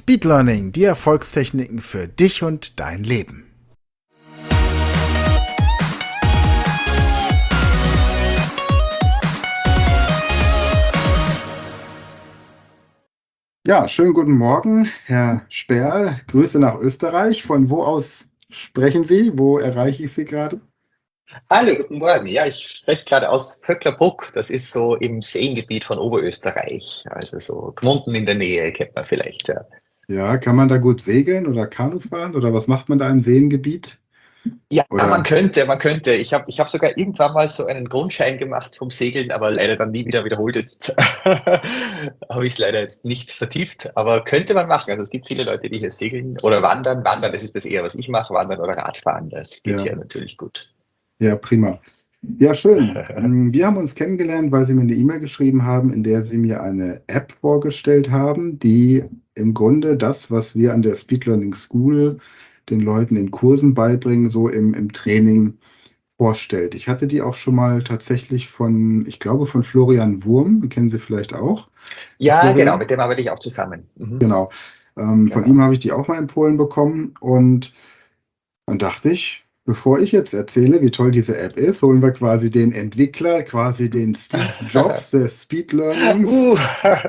Speed Learning, die Erfolgstechniken für dich und dein Leben. Ja, schönen guten Morgen, Herr Sperl. Grüße nach Österreich. Von wo aus sprechen Sie? Wo erreiche ich Sie gerade? Hallo, guten Morgen. Ja, ich spreche gerade aus Vöcklerbruck. Das ist so im Seengebiet von Oberösterreich. Also so Gmunden in der Nähe, kennt man vielleicht. Ja, Ja, kann man da gut segeln oder Kanu fahren oder was macht man da im Seengebiet? ja, man Oder könnte, man könnte. Ich hab sogar irgendwann mal so einen Grundschein gemacht vom Segeln, aber leider dann nie wieder wiederholt. Jetzt habe ich es leider jetzt nicht vertieft, aber könnte man machen. Also es gibt viele Leute, die hier segeln oder wandern. Wandern, das ist das eher, was ich mache. Wandern oder Radfahren, das geht ja, hier natürlich gut. ja, prima. Ja, schön. Wir haben uns kennengelernt, weil Sie mir eine E-Mail geschrieben haben, in der Sie mir eine App vorgestellt haben, die im Grunde das, was wir an der Speed Learning School den Leuten in Kursen beibringen, so im Training vorstellt. Ich hatte die auch schon mal tatsächlich von, ich glaube, von Florian Wurm, den kennen Sie vielleicht auch. Der Ja, genau, Florian, mit dem arbeite ich auch zusammen. genau. Von ihm Genau. habe ich die auch mal empfohlen bekommen und dann dachte ich, bevor ich jetzt erzähle, wie toll diese App ist, holen wir quasi den Entwickler, quasi den Steve Jobs des Speed Learnings. Uh.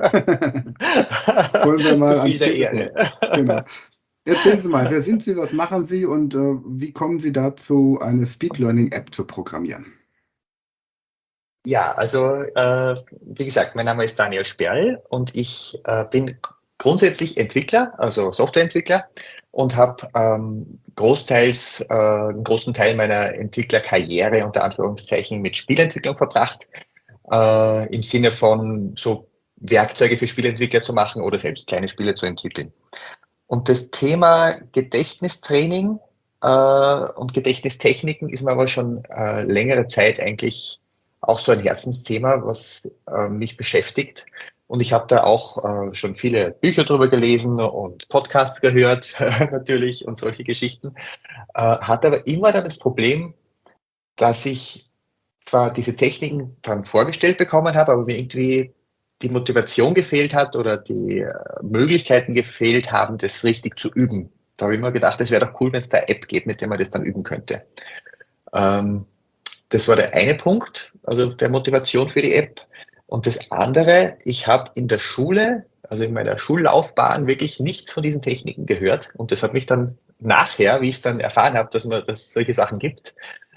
Holen wir Zu mal viel ans der Ehre. Telefon. Genau. Erzählen Sie mal, wer sind Sie, was machen Sie und wie kommen Sie dazu, eine Speed Learning App zu programmieren? Ja, also wie gesagt, mein Name ist Daniel Sperl und ich bin grundsätzlich Entwickler, also Softwareentwickler und habe einen großen Teil meiner Entwicklerkarriere unter Anführungszeichen mit Spielentwicklung verbracht, im Sinne von so Werkzeuge für Spielentwickler zu machen oder selbst kleine Spiele zu entwickeln. Und das Thema Gedächtnistraining und Gedächtnistechniken ist mir aber schon längere Zeit eigentlich auch so ein Herzensthema, was mich beschäftigt. Und ich habe da auch schon viele Bücher drüber gelesen und Podcasts gehört, natürlich, und solche Geschichten. Hatte aber immer dann das Problem, dass ich zwar diese Techniken dann vorgestellt bekommen habe, aber mir irgendwie die Motivation gefehlt hat oder die Möglichkeiten gefehlt haben, das richtig zu üben. Da habe ich mir gedacht, es wäre doch cool, wenn es da eine App gibt, mit der man das dann üben könnte. Ähm, Das war der eine Punkt, also der Motivation für die App. Und das andere, ich habe in der Schule, also in meiner Schullaufbahn, wirklich nichts von diesen Techniken gehört. Und das hat mich dann nachher, wie ich es dann erfahren habe, dass es solche Sachen gibt,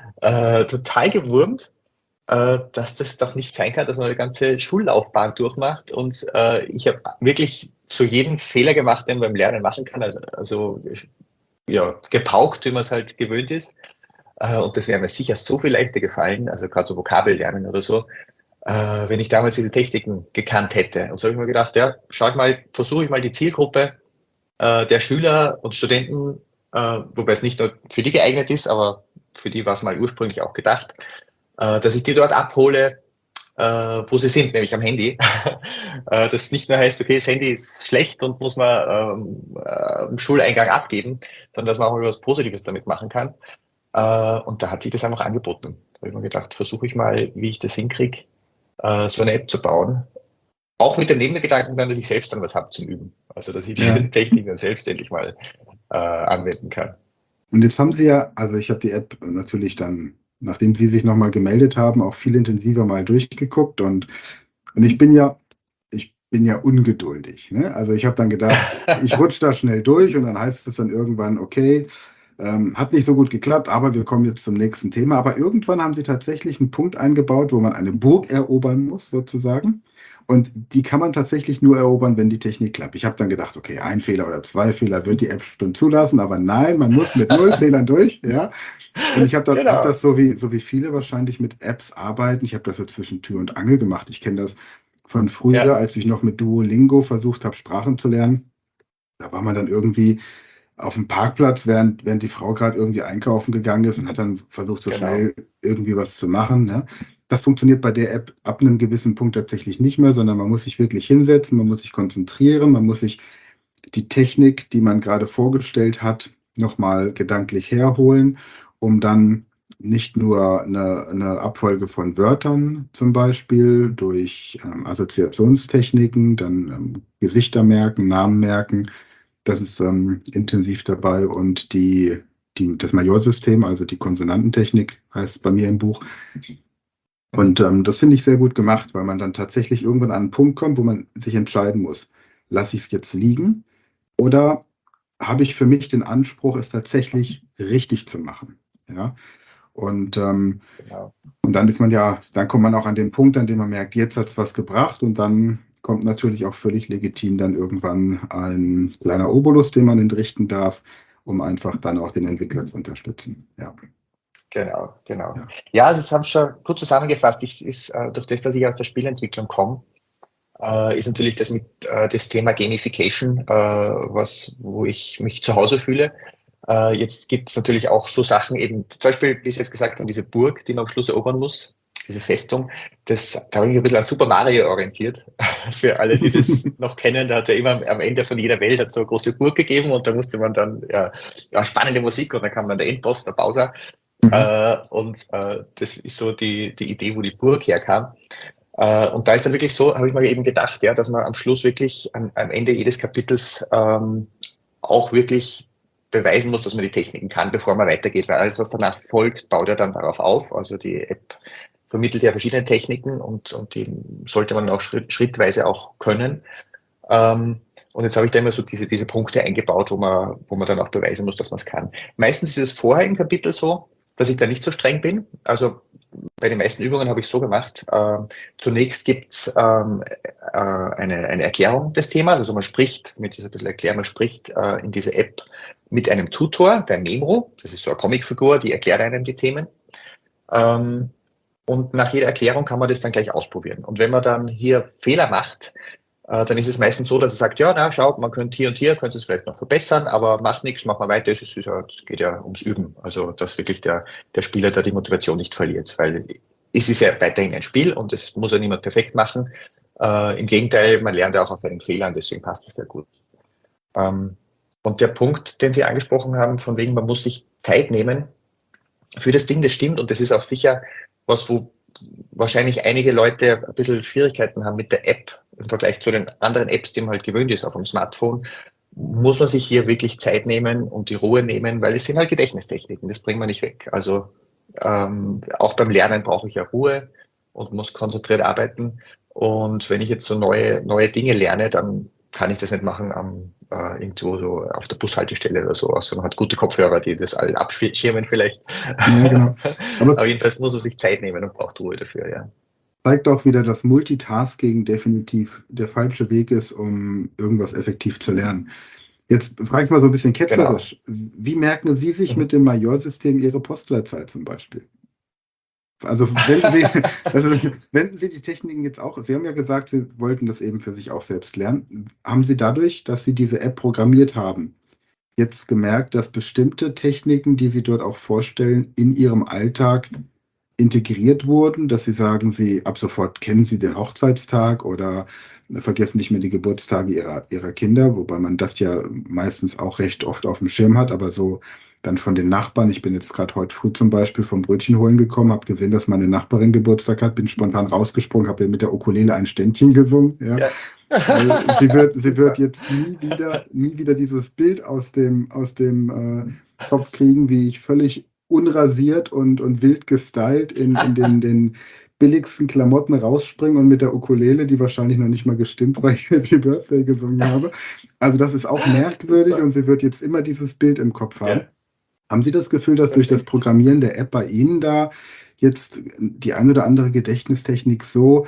total gewurmt, dass das doch nicht sein kann, dass man eine ganze Schullaufbahn durchmacht. Und ich habe wirklich so jeden Fehler gemacht, den man beim Lernen machen kann. Also ja, gepaukt, wie man es halt gewöhnt ist. Und das wäre mir sicher so viel leichter gefallen, also gerade so Vokabellernen oder so, wenn ich damals diese Techniken gekannt hätte. Und so habe ich mir gedacht, ja, versuche ich mal die Zielgruppe der Schüler und Studenten, wobei es nicht nur für die geeignet ist, aber für die war es mal ursprünglich auch gedacht, dass ich die dort abhole, wo sie sind, nämlich am Handy. Das nicht nur heißt, okay, das Handy ist schlecht und muss man im Schuleingang abgeben, sondern dass man auch mal was Positives damit machen kann. Und da hat sich das einfach angeboten. Da habe ich mir gedacht, versuche ich mal, wie ich das hinkriege, so eine App zu bauen. Auch mit dem Nebengedanken dann, dass ich selbst dann was habe zum Üben. Also, dass ich Ja. diese Technik dann selbst endlich mal anwenden kann. Und jetzt haben Sie ja, also ich habe die App natürlich dann, nachdem Sie sich nochmal gemeldet haben, auch viel intensiver mal durchgeguckt und ich bin ja ungeduldig. Ne? Also ich habe dann gedacht, ich rutsche da schnell durch und dann heißt es dann irgendwann, okay, hat nicht so gut geklappt, aber wir kommen jetzt zum nächsten Thema. Aber irgendwann haben Sie tatsächlich einen Punkt eingebaut, wo man eine Burg erobern muss, sozusagen. Und die kann man tatsächlich nur erobern, wenn die Technik klappt. Ich habe dann gedacht, okay, ein Fehler oder zwei Fehler wird die App schon zulassen, aber nein, man muss mit null Fehlern durch, ja. Und ich hab das Genau. so wie viele wahrscheinlich mit Apps arbeiten. Ich habe das so zwischen Tür und Angel gemacht. Ich kenne das von früher, Ja, als ich noch mit Duolingo versucht habe, Sprachen zu lernen. Da war man dann irgendwie auf dem Parkplatz, während die Frau gerade irgendwie einkaufen gegangen ist und hat dann versucht, so genau. schnell irgendwie was zu machen. Ne? Das funktioniert bei der App ab einem gewissen Punkt tatsächlich nicht mehr, sondern man muss sich wirklich hinsetzen, man muss sich konzentrieren, man muss sich die Technik, die man gerade vorgestellt hat, nochmal gedanklich herholen, um dann nicht nur eine Abfolge von Wörtern zum Beispiel durch Assoziationstechniken, dann Gesichter merken, Namen merken, Das ist intensiv dabei und das Majorsystem, also die Konsonantentechnik, heißt bei mir im Buch. Und das finde ich sehr gut gemacht, weil man dann tatsächlich irgendwann an einen Punkt kommt, wo man sich entscheiden muss, lasse ich es jetzt liegen oder habe ich für mich den Anspruch, es tatsächlich richtig zu machen. Ja? Und, Genau. und dann kommt man auch an den Punkt, an dem man merkt, jetzt hat es was gebracht und dann kommt natürlich auch völlig legitim dann irgendwann ein kleiner Obolus, den man entrichten darf, um einfach dann auch den Entwickler zu unterstützen. Ja. Genau. Ja. Ja, also das haben wir schon gut zusammengefasst. Durch das, dass ich aus der Spielentwicklung komme, ist natürlich das Thema Gamification, wo ich mich zu Hause fühle. Jetzt gibt es natürlich auch so Sachen, eben zum Beispiel, wie ich jetzt gesagt habe, diese Burg, die man am Schluss erobern muss, diese Festung, da habe ich mich ein bisschen an Super Mario orientiert. Für alle, die das noch kennen, da hat es ja immer am Ende von jeder Welt so eine große Burg gegeben und da musste man dann spannende Musik und dann kam dann der Endboss, der Bowser. Das ist so die Idee, wo die Burg herkam. Und da ist dann wirklich so, habe ich mir eben gedacht, ja, dass man am Schluss wirklich am Ende jedes Kapitels auch wirklich beweisen muss, dass man die Techniken kann, bevor man weitergeht. Weil alles, was danach folgt, baut ja dann darauf auf. Also die App vermittelt ja verschiedene Techniken und die sollte man auch schrittweise auch können. Und jetzt habe ich da immer so diese Punkte eingebaut, wo man dann auch beweisen muss, dass man es kann. Meistens ist es vorher im Kapitel so, dass ich da nicht so streng bin. Also bei den meisten Übungen habe ich so gemacht. Zunächst gibt es eine Erklärung des Themas. Also man spricht, mit dieser bisschen Erklärung, man spricht in dieser App mit einem Tutor, der Memro. Das ist so eine Comicfigur, die erklärt einem die Themen. Und nach jeder Erklärung kann man das dann gleich ausprobieren. Und wenn man dann hier Fehler macht, dann ist es meistens so, dass er sagt, ja, na, schaut, man könnte hier und hier, könnte es vielleicht noch verbessern, aber macht nichts, machen wir weiter, es geht ja ums Üben. Also, dass wirklich der Spieler da die Motivation nicht verliert, weil es ist ja weiterhin ein Spiel und es muss ja niemand perfekt machen. Im Gegenteil, man lernt ja auch auf seinen Fehlern, deswegen passt es sehr gut. Und der Punkt, den Sie angesprochen haben, von wegen, man muss sich Zeit nehmen für das Ding, das stimmt und das ist auch sicher was, wo wahrscheinlich einige Leute ein bisschen Schwierigkeiten haben mit der App im Vergleich zu den anderen Apps, die man halt gewöhnt ist auf dem Smartphone, muss man sich hier wirklich Zeit nehmen und die Ruhe nehmen, weil es sind halt Gedächtnistechniken, das bringen wir nicht weg. Also auch beim Lernen brauche ich ja Ruhe und muss konzentriert arbeiten. Und wenn ich jetzt so neue Dinge lerne, dann kann ich das nicht machen irgendwo so auf der Bushaltestelle oder so. Also man hat gute Kopfhörer, die das alle abschirmen vielleicht. Ja, genau. Aber jedenfalls muss man sich Zeit nehmen und braucht Ruhe dafür, ja. Zeigt auch wieder, dass Multitasking definitiv der falsche Weg ist, um irgendwas effektiv zu lernen. Jetzt frage ich mal so ein bisschen ketzerisch. Genau. Wie merken Sie sich mit dem Majorsystem Ihre Postleitzahl zum Beispiel? Also wenden Sie die Techniken jetzt auch, Sie haben ja gesagt, Sie wollten das eben für sich auch selbst lernen. Haben Sie dadurch, dass Sie diese App programmiert haben, jetzt gemerkt, dass bestimmte Techniken, die Sie dort auch vorstellen, in Ihrem Alltag integriert wurden, dass Sie sagen, ab sofort kennen Sie den Hochzeitstag oder vergessen nicht mehr die Geburtstage ihrer Kinder, wobei man das ja meistens auch recht oft auf dem Schirm hat, aber so dann von den Nachbarn. Ich bin jetzt gerade heute früh zum Beispiel vom Brötchen holen gekommen, habe gesehen, dass meine Nachbarin Geburtstag hat, bin spontan rausgesprungen, habe mit der Ukulele ein Ständchen gesungen. Ja. Ja. Sie wird jetzt nie wieder dieses Bild aus dem Kopf kriegen, wie ich völlig unrasiert und wild gestylt in den billigsten Klamotten rausspringen und mit der Ukulele, die wahrscheinlich noch nicht mal gestimmt, weil ich Happy Birthday gesungen habe. Also das ist auch merkwürdig und sie wird jetzt immer dieses Bild im Kopf haben. Ja. Haben Sie das Gefühl, dass durch das Programmieren der App bei Ihnen da jetzt die ein oder andere Gedächtnistechnik so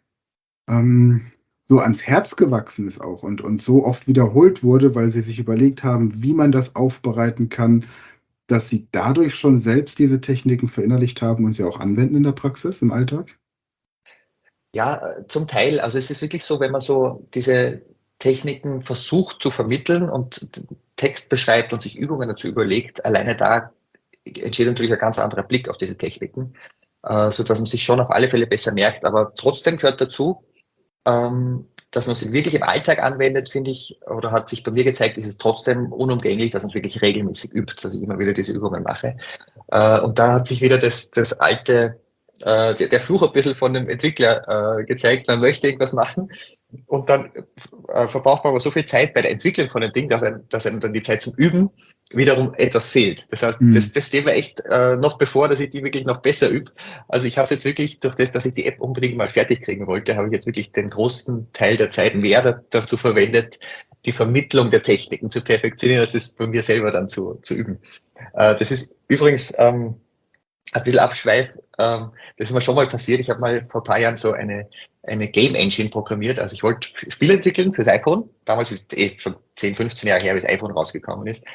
ans Herz gewachsen ist auch und so oft wiederholt wurde, weil Sie sich überlegt haben, wie man das aufbereiten kann, dass Sie dadurch schon selbst diese Techniken verinnerlicht haben und sie auch anwenden in der Praxis, im Alltag? Ja, zum Teil. Also es ist wirklich so, wenn man so diese Techniken versucht zu vermitteln und Text beschreibt und sich Übungen dazu überlegt, alleine da entsteht natürlich ein ganz anderer Blick auf diese Techniken, sodass man sich schon auf alle Fälle besser merkt. Aber trotzdem gehört dazu, dass man es wirklich im Alltag anwendet, finde ich, oder hat sich bei mir gezeigt, ist es trotzdem unumgänglich, dass man es wirklich regelmäßig übt, dass ich immer wieder diese Übungen mache. Und da hat sich wieder das alte, der Fluch ein bisschen von dem Entwickler gezeigt, man möchte irgendwas machen Und dann verbraucht man aber so viel Zeit bei der Entwicklung von dem Ding, dass einem dann die Zeit zum Üben wiederum etwas fehlt. Das heißt, das steht mir echt noch bevor, dass ich die wirklich noch besser übe. Also ich habe jetzt wirklich, durch das, dass ich die App unbedingt mal fertig kriegen wollte, habe ich jetzt wirklich den großen Teil der Zeit mehr dazu verwendet, die Vermittlung der Techniken zu perfektionieren, als es bei mir selber dann zu üben. Das ist übrigens ein bisschen Abschweif. Das ist mir schon mal passiert. Ich habe mal vor ein paar Jahren so eine Game Engine programmiert. Also ich wollte Spiele entwickeln fürs iPhone. Damals ist schon 10, 15 Jahre her, wie das iPhone rausgekommen ist.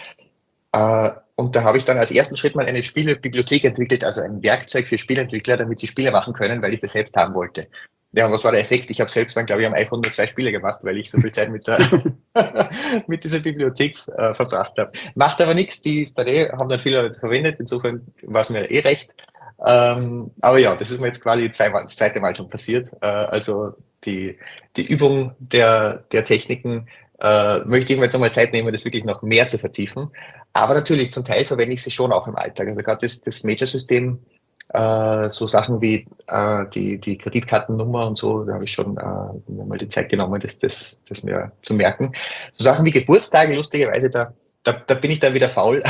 Und da habe ich dann als ersten Schritt mal eine Spielebibliothek entwickelt, also ein Werkzeug für Spieleentwickler, damit sie Spiele machen können, weil ich das selbst haben wollte. Ja, und was war der Effekt? Ich habe selbst dann, glaube ich, am iPhone nur 2 Spiele gemacht, weil ich so viel Zeit mit mit dieser Bibliothek verbracht habe. Macht aber nichts, die ist haben dann viele Leute verwendet, insofern war es mir recht. Aber ja, das ist mir jetzt quasi das zweite Mal schon passiert. Also die Übung der Techniken möchte ich mir jetzt nochmal Zeit nehmen, das wirklich noch mehr zu vertiefen. Aber natürlich, zum Teil verwende ich sie schon auch im Alltag. Also gerade das Major-System, so Sachen wie die Kreditkartennummer und so, da habe ich schon mir mal die Zeit genommen, das mir zu merken. So Sachen wie Geburtstage, lustigerweise, da bin ich dann wieder faul.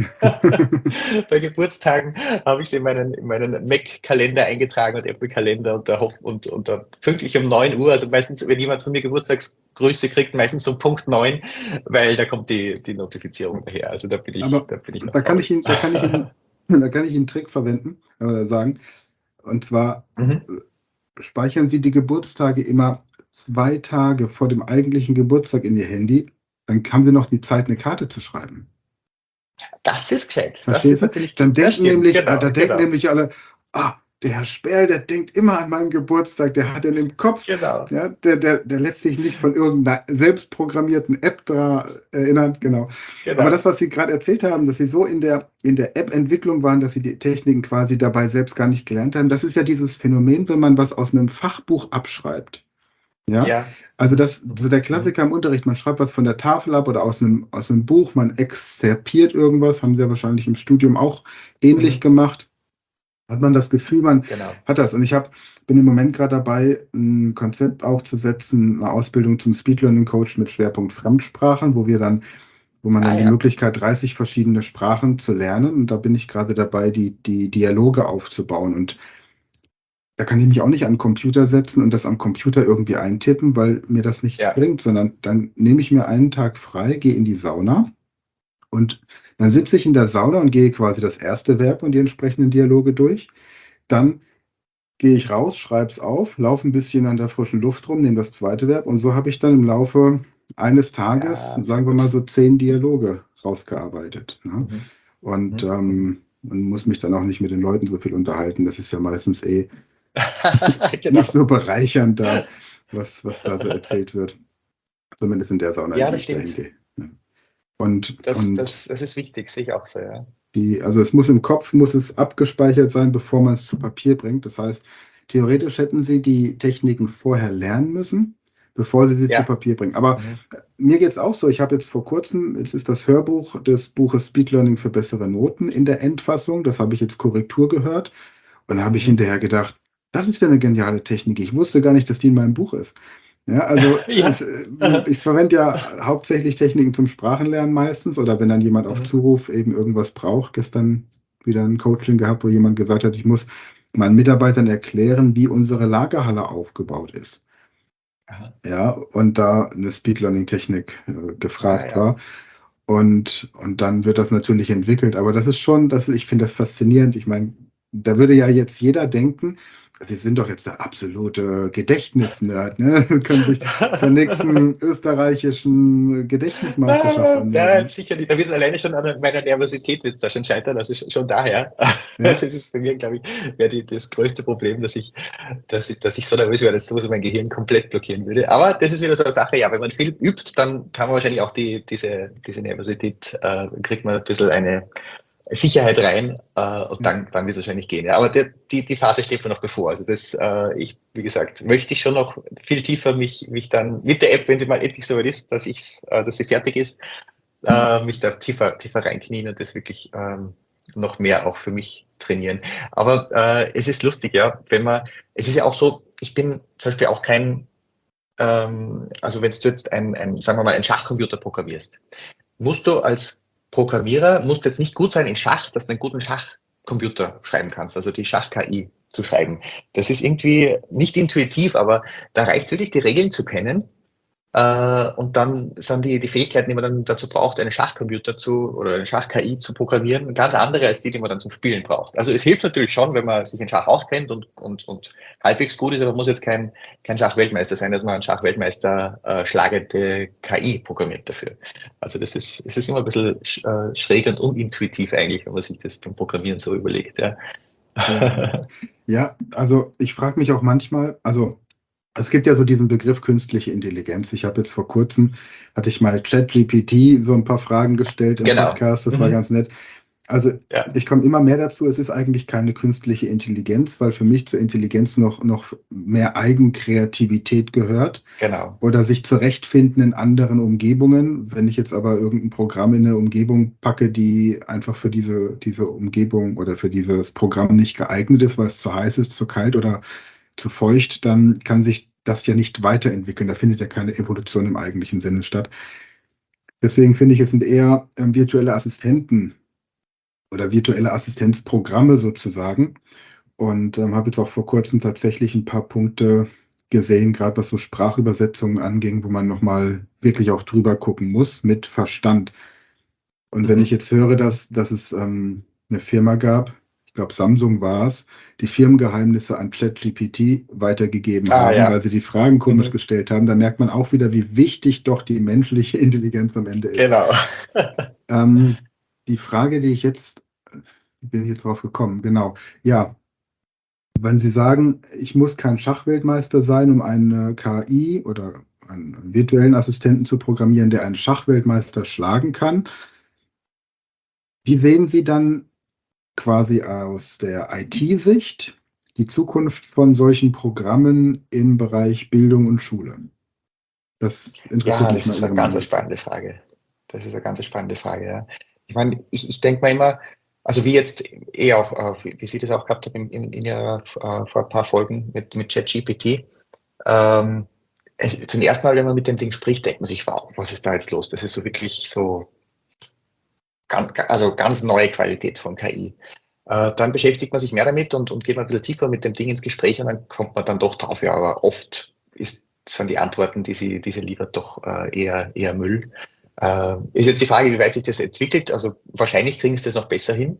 Bei Geburtstagen habe ich sie in meinen Mac-Kalender eingetragen und Apple-Kalender und da pünktlich um 9 Uhr, also meistens, wenn jemand von mir Geburtstagsgrüße kriegt, meistens um Punkt 9, weil da kommt die Notifizierung daher. Also da bin ich noch kann ich Ihnen einen Trick verwenden, sagen. Und zwar speichern Sie die Geburtstage immer 2 Tage vor dem eigentlichen Geburtstag in Ihr Handy. Dann haben Sie noch die Zeit, eine Karte zu schreiben. Das ist gescheit. Verstehst du? Dann denken genau. nämlich alle, der Herr Sperl, der denkt immer an meinen Geburtstag, der hat den im Kopf. Genau. Ja, der lässt sich nicht von irgendeiner selbstprogrammierten App da erinnern. Genau. Aber das, was Sie gerade erzählt haben, dass Sie so in der App-Entwicklung waren, dass Sie die Techniken quasi dabei selbst gar nicht gelernt haben, das ist ja dieses Phänomen, wenn man was aus einem Fachbuch abschreibt. Ja, also so der Klassiker im Unterricht, man schreibt was von der Tafel ab oder aus einem Buch, man exzerpiert irgendwas, haben Sie ja wahrscheinlich im Studium auch ähnlich gemacht. Hat man das Gefühl, man hat das. Und ich bin im Moment gerade dabei, ein Konzept aufzusetzen, eine Ausbildung zum Speed Learning Coach mit Schwerpunkt Fremdsprachen, wo man dann die Möglichkeit, 30 verschiedene Sprachen zu lernen. Und da bin ich gerade dabei, die Dialoge aufzubauen. Und da kann ich mich auch nicht an den Computer setzen und das am Computer irgendwie eintippen, weil mir das nichts bringt, sondern dann nehme ich mir einen Tag frei, gehe in die Sauna und dann sitze ich in der Sauna und gehe quasi das erste Verb und die entsprechenden Dialoge durch. Dann gehe ich raus, schreibe es auf, laufe ein bisschen an der frischen Luft rum, nehme das zweite Verb und so habe ich dann im Laufe eines Tages, sagen wir mal so 10 Dialoge rausgearbeitet. Ne? Und man muss mich dann auch nicht mit den Leuten so viel unterhalten. Das ist ja meistens nicht so bereichernd da, was da so erzählt wird. Zumindest in der Sauna, in die ich da hingehe. Ja. Das ist wichtig, sehe ich auch so, ja. Also es muss im Kopf, muss es abgespeichert sein, bevor man es zu Papier bringt. Das heißt, theoretisch hätten Sie die Techniken vorher lernen müssen, bevor Sie sie zu Papier bringen. Aber mir geht es auch so, ich habe jetzt vor kurzem, es ist das Hörbuch des Buches Speed Learning für bessere Noten in der Endfassung, das habe ich jetzt Korrektur gehört und da habe ich hinterher gedacht, das ist ja eine geniale Technik. Ich wusste gar nicht, dass die in meinem Buch ist. Ja, also ich verwende ja hauptsächlich Techniken zum Sprachenlernen meistens oder wenn dann jemand auf Zuruf eben irgendwas braucht. Gestern wieder ein Coaching gehabt, wo jemand gesagt hat, ich muss meinen Mitarbeitern erklären, wie unsere Lagerhalle aufgebaut ist. Ja, und da eine Speed Learning Technik gefragt war. Und dann wird das natürlich entwickelt. Aber das ist schon, ich finde das faszinierend. Ich meine, da würde ja jetzt jeder denken, Sie sind doch jetzt der absolute Gedächtnisnerd, ne? Können sich zur nächsten österreichischen Gedächtnismeisterschaft anmelden. Ja, sicher nicht. Da wird es alleine schon an meiner Nervosität wird da schon scheitern, also schon daher. Das ist bei mir, glaube ich, wäre das größte Problem, dass ich so nervös wäre, dass so mein Gehirn komplett blockieren würde. Aber das ist wieder so eine Sache, ja, wenn man viel übt, dann kann man wahrscheinlich auch diese Nervosität, kriegt man ein bisschen eine Sicherheit rein und dann wird es wahrscheinlich gehen. Ja. Aber die Phase steht mir noch bevor. Also wie gesagt, möchte ich schon noch viel tiefer mich dann mit der App, wenn sie mal endlich so weit ist, dass sie fertig ist, mich da tiefer reinknien und das wirklich noch mehr auch für mich trainieren. Aber es ist lustig, ja, es ist ja auch so, ich bin zum Beispiel auch kein also wenn du jetzt sagen wir mal, einen Schachcomputer programmierst, musst du als Programmierer, musst jetzt nicht gut sein in Schach, dass du einen guten Schachcomputer schreiben kannst, also die Schach-KI zu schreiben. Das ist irgendwie nicht intuitiv, aber da reicht wirklich, die Regeln zu kennen. Und dann sind die Fähigkeiten, die man dann dazu braucht, einen Schachcomputer oder eine Schach-KI zu programmieren, ganz andere als die man dann zum Spielen braucht. Also es hilft natürlich schon, wenn man sich in Schach auskennt und halbwegs gut ist, aber muss jetzt kein Schachweltmeister sein, dass man einen Schachweltmeister schlagende KI programmiert dafür. Also es ist immer ein bisschen schräg und unintuitiv eigentlich, wenn man sich das beim Programmieren so überlegt. Ja, Ja, also ich frage mich auch manchmal, also es gibt ja so diesen Begriff künstliche Intelligenz. Ich habe jetzt vor kurzem, hatte ich mal ChatGPT so ein paar Fragen gestellt im genau. Podcast, das war ganz nett. Also Ja, ich komme immer mehr dazu, es ist eigentlich keine künstliche Intelligenz, weil für mich zur Intelligenz noch mehr Eigenkreativität gehört genau. oder sich zurechtfinden in anderen Umgebungen. Wenn ich jetzt aber irgendein Programm in eine Umgebung packe, die einfach für diese Umgebung oder für dieses Programm nicht geeignet ist, weil es zu heiß ist, zu kalt oder zu feucht, dann kann sich das ja nicht weiterentwickeln. Da findet ja keine Evolution im eigentlichen Sinne statt. Deswegen finde ich, es sind eher virtuelle Assistenten oder virtuelle Assistenzprogramme sozusagen. Und habe jetzt auch vor kurzem tatsächlich ein paar Punkte gesehen, gerade was so Sprachübersetzungen anging, wo man nochmal wirklich auch drüber gucken muss mit Verstand. Und wenn ich jetzt höre, dass es eine Firma gab, ich glaube Samsung war es, die Firmengeheimnisse an ChatGPT weitergegeben haben, weil Ja. sie die Fragen komisch gestellt haben, dann merkt man auch wieder, wie wichtig doch die menschliche Intelligenz am Ende ist. Genau. Ähm, die Frage, die ich jetzt, bin ich jetzt drauf gekommen, genau. Ja, wenn Sie sagen, ich muss kein Schachweltmeister sein, um eine KI oder einen virtuellen Assistenten zu programmieren, der einen Schachweltmeister schlagen kann, wie sehen Sie dann quasi aus der IT-Sicht die Zukunft von solchen Programmen im Bereich Bildung und Schule? Das interessiert Ja, mich das mal ist eine Ihre ganz Meinung dazu. spannende Frage. Das ist eine ganz spannende Frage, ja. Ich meine, ich denke mal immer, also wie jetzt auch, wie Sie das auch gehabt haben in Ihrer, vor ein paar Folgen mit ChatGPT, ähm, zum ersten Mal, wenn man mit dem Ding spricht, denkt man sich, wow, was ist da jetzt los? Das ist so wirklich so also ganz neue Qualität von KI. Dann beschäftigt man sich mehr damit und geht mal ein bisschen tiefer mit dem Ding ins Gespräch und dann kommt man dann doch drauf, ja, aber oft sind die Antworten, die sie liefert, doch eher Müll. Ist jetzt die Frage, wie weit sich das entwickelt. Also wahrscheinlich kriegen sie das noch besser hin.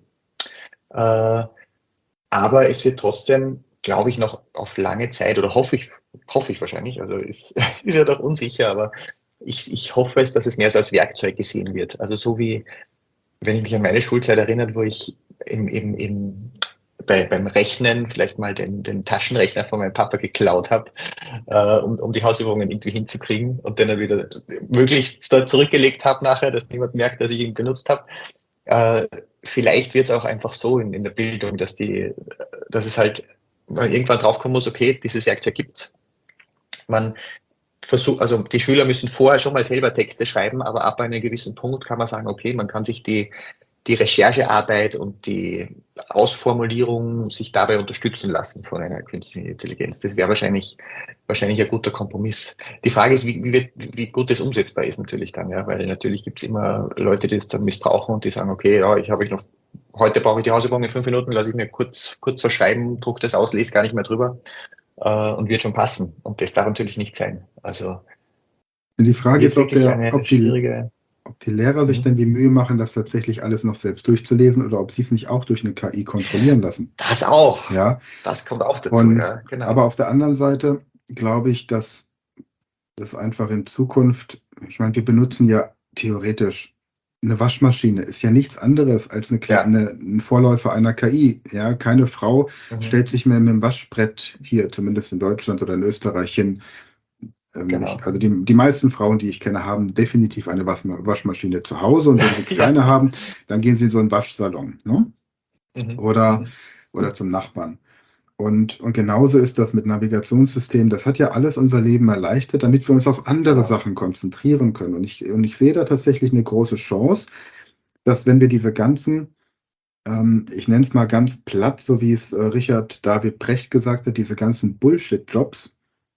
Aber es wird trotzdem, glaube ich, noch auf lange Zeit, oder hoffe ich wahrscheinlich, also ist ja doch unsicher, aber ich hoffe es, dass es mehr so als Werkzeug gesehen wird. Also so wie wenn ich mich an meine Schulzeit erinnere, wo ich beim Rechnen vielleicht mal den Taschenrechner von meinem Papa geklaut habe, um die Hausübungen irgendwie hinzukriegen und den dann wieder möglichst dort zurückgelegt habe nachher, dass niemand merkt, dass ich ihn benutzt habe. Vielleicht wird es auch einfach so in der Bildung, dass es halt irgendwann draufkommen muss, okay, dieses Werkzeug gibt's. Man also die Schüler müssen vorher schon mal selber Texte schreiben, aber ab einem gewissen Punkt kann man sagen, okay, man kann sich die Recherchearbeit und die Ausformulierung sich dabei unterstützen lassen von einer künstlichen Intelligenz. Das wäre wahrscheinlich ein guter Kompromiss. Die Frage ist, wie gut das umsetzbar ist natürlich dann, ja, weil natürlich gibt es immer Leute, die das dann missbrauchen und die sagen, okay, ja, heute brauche ich die Hausübung in 5 Minuten, lasse ich mir kurz verschreiben, druck das aus, lese gar nicht mehr drüber und wird schon passen. Und das darf natürlich nicht sein. Also Die Frage ist, wird wirklich eine schwierige. ob die Lehrer sich dann die Mühe machen, das tatsächlich alles noch selbst durchzulesen oder ob sie es nicht auch durch eine KI kontrollieren lassen. Das auch. Ja. Das kommt auch dazu, Und, ja, genau. aber auf der anderen Seite glaube ich, dass das einfach in Zukunft, ich meine, wir benutzen ja theoretisch eine Waschmaschine, ist ja nichts anderes als ein Vorläufer einer KI. Ja, keine Frau stellt sich mehr mit dem Waschbrett hier, zumindest in Deutschland oder in Österreich hin. Genau. Also die meisten Frauen, die ich kenne, haben definitiv eine Waschmaschine zu Hause und wenn sie keine haben, dann gehen sie in so einen Waschsalon, ne? Oder zum Nachbarn. Und genauso ist das mit Navigationssystemen. Das hat ja alles unser Leben erleichtert, damit wir uns auf andere Sachen konzentrieren können. Und ich sehe da tatsächlich eine große Chance, dass wenn wir diese ganzen, ich nenne es mal ganz platt, so wie es Richard David Precht gesagt hat, diese ganzen Bullshit-Jobs,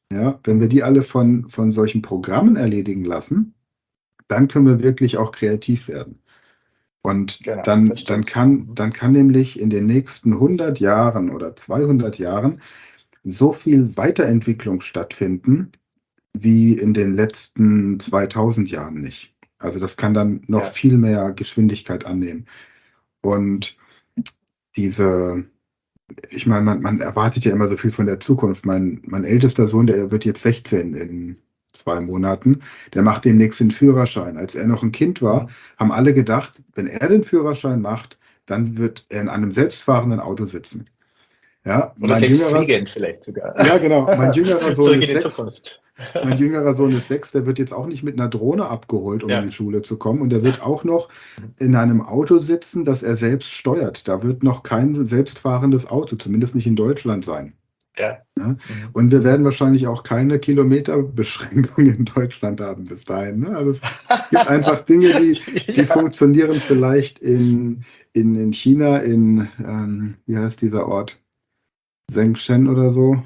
Ja, wenn wir die alle von solchen Programmen erledigen lassen, dann können wir wirklich auch kreativ werden. Und Genau, das dann stimmt. kann, dann kann nämlich in den nächsten 100 Jahren oder 200 Jahren so viel Weiterentwicklung stattfinden, wie in den letzten 2000 Jahren nicht. Also das kann dann noch Ja. viel mehr Geschwindigkeit annehmen. Und diese, ich meine, man erwartet ja immer so viel von der Zukunft. Mein ältester Sohn, der wird jetzt 16 in 2 Monaten, der macht demnächst den Führerschein. Als er noch ein Kind war, Mhm. haben alle gedacht, wenn er den Führerschein macht, dann wird er in einem selbstfahrenden Auto sitzen. Ja, Oder selbst fliegend vielleicht sogar. ja, genau, mein jüngerer Sohn Zurück in ist die 6. Zukunft. Mein jüngerer Sohn ist 6, der wird jetzt auch nicht mit einer Drohne abgeholt, um in die Ja. Schule zu kommen. Und der wird auch noch in einem Auto sitzen, das er selbst steuert. Da wird noch kein selbstfahrendes Auto, zumindest nicht in Deutschland sein. Ja. Ja? Mhm. Und wir werden wahrscheinlich auch keine Kilometerbeschränkung in Deutschland haben bis dahin. Ne? Also es gibt einfach Dinge, die Ja. funktionieren vielleicht in China, wie heißt dieser Ort? Zhengshan oder so?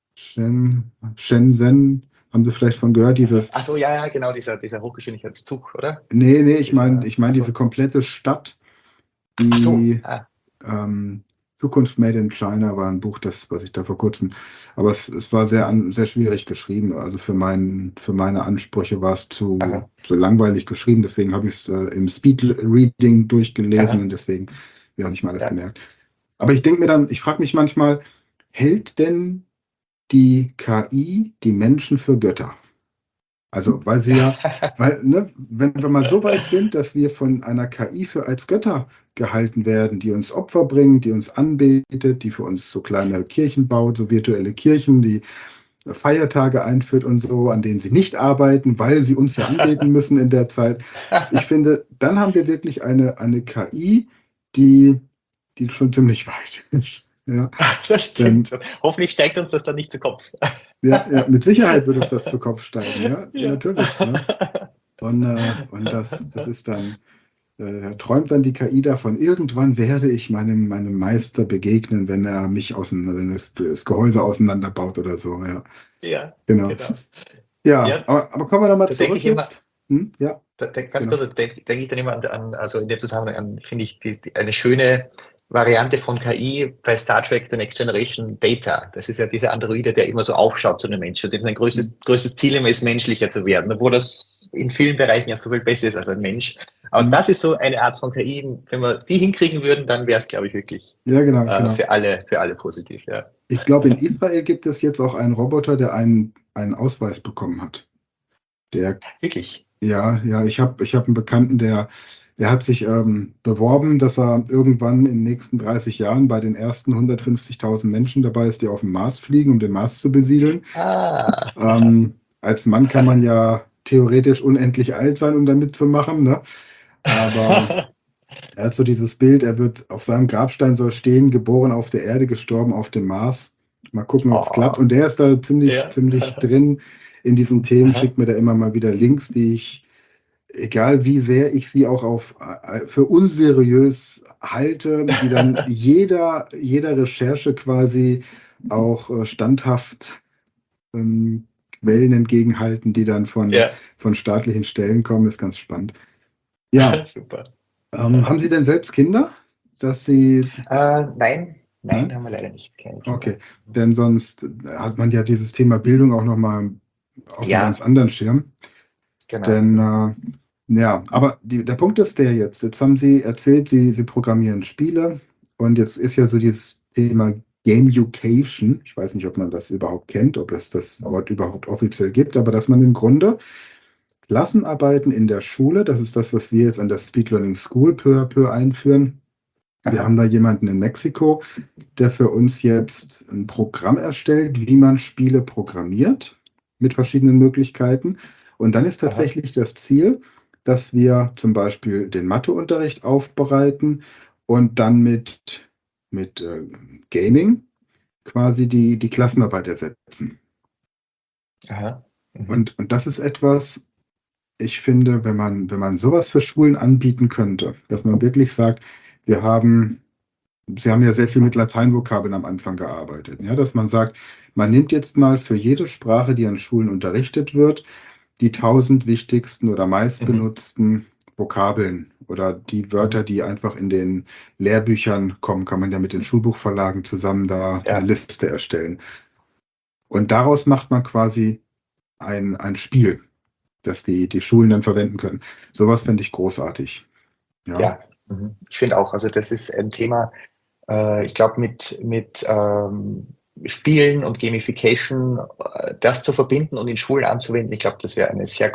Shenzhen, haben Sie vielleicht von gehört, dieses. Achso, ja, ja, genau, dieser Hochgeschwindigkeitszug, oder? Nee, ich meine, Dieser, ich meine diese achso, komplette Stadt, achso, die ähm, Zukunft Made in China war ein Buch, was ich da vor kurzem, aber es war sehr schwierig geschrieben. Also für meine Ansprüche war es aha, zu langweilig geschrieben, deswegen habe ich es im Speed Reading durchgelesen aha, und deswegen habe ich auch nicht mal alles ja. gemerkt. Aber ich frage mich manchmal, hält denn die KI die Menschen für Götter? Also, ne, wenn wir mal so weit sind, dass wir von einer KI für als Götter gehalten werden, die uns Opfer bringt, die uns anbetet, die für uns so kleine Kirchen baut, so virtuelle Kirchen, die Feiertage einführt und so, an denen sie nicht arbeiten, weil sie uns ja anbeten müssen in der Zeit. Ich finde, dann haben wir wirklich eine KI, die, die schon ziemlich weit ist. Ja, Das stimmt. denn Hoffentlich steigt uns das dann nicht zu Kopf. ja, mit Sicherheit wird uns das zu Kopf steigen, ja, Ja. natürlich. Ne? Und das ist dann, da träumt dann die KI davon, irgendwann werde ich meinem Meister begegnen, wenn er mich wenn das Gehäuse auseinanderbaut oder so. Ja, Ja, genau. genau. Ja, Ja, aber kommen wir nochmal da denke ich zurück immer, jetzt. Ja, ganz genau. kurz, da denke ich dann immer also in dem Zusammenhang finde ich eine schöne Variante von KI bei Star Trek The Next Generation Data. Das ist ja dieser Androide, der immer so aufschaut zu einem Menschen, dem sein Hm. größtes Ziel immer ist, menschlicher zu werden, obwohl das in vielen Bereichen ja so viel besser ist als ein Mensch. Aber Hm. das ist so eine Art von KI, wenn wir die hinkriegen würden, dann wäre es, glaube ich, wirklich Ja, genau. für alle positiv, ja. Ich glaube, in Israel gibt es jetzt auch einen Roboter, der einen Ausweis bekommen hat. Der Wirklich. Ja, ich hab einen Bekannten, der hat sich beworben, dass er irgendwann in den nächsten 30 Jahren bei den ersten 150.000 Menschen dabei ist, die auf den Mars fliegen, um den Mars zu besiedeln. Ah, Als Mann kann man ja theoretisch unendlich alt sein, um da mitzumachen, ne? Aber er hat so dieses Bild, er wird auf seinem Grabstein soll stehen, geboren auf der Erde, gestorben auf dem Mars. Mal gucken, ob es klappt. oh, Und der ist da ziemlich, ja. ziemlich drin in diesen Themen, Aha. schickt mir da immer mal wieder Links, die ich, egal wie sehr ich sie auch für unseriös halte, die dann jeder Recherche quasi auch standhaft ähm, Quellen entgegenhalten, die dann Ja, von staatlichen Stellen kommen, ist ganz spannend. Ja, super. haben Sie denn selbst Kinder, dass Sie, Nein, nein, nein? haben wir leider nicht, keine Kinder. Okay, denn sonst hat man ja dieses Thema Bildung auch nochmal auf einem ganz Ja, anderen Schirm. genau. Denn ja, aber der Punkt ist der jetzt haben Sie erzählt, Sie programmieren Spiele und jetzt ist ja so dieses Thema Gamification. Ich weiß nicht, ob man das überhaupt kennt, ob es das Wort überhaupt offiziell gibt, aber dass man im Grunde Klassenarbeiten in der Schule, das ist das, was wir jetzt an der Speed Learning School peu à peu einführen. Wir haben Aha, da jemanden in Mexiko, der für uns jetzt ein Programm erstellt, wie man Spiele programmiert mit verschiedenen Möglichkeiten. Und dann ist aha, tatsächlich das Ziel, dass wir zum Beispiel den Matheunterricht aufbereiten und dann mit Gaming quasi die Klassenarbeit ersetzen. aha. Mhm. Und das ist etwas, ich finde, wenn man sowas für Schulen anbieten könnte, dass man wirklich sagt, wir haben Sie haben ja sehr viel mit Lateinvokabeln am Anfang gearbeitet, ja, dass man sagt, man nimmt jetzt mal für jede Sprache, die an Schulen unterrichtet wird, die 1000 wichtigsten oder meistbenutzten Vokabeln oder die Wörter, die einfach in den Lehrbüchern kommen, kann man ja mit den Schulbuchverlagen zusammen da eine Liste erstellen. Und daraus macht man quasi ein Spiel, das die Schulen dann verwenden können. Sowas finde ich großartig. Ja, ich finde auch, also das ist ein Thema, ich glaube, mit Spielen und Gamification, das zu verbinden und in Schulen anzuwenden, ich glaube, das wäre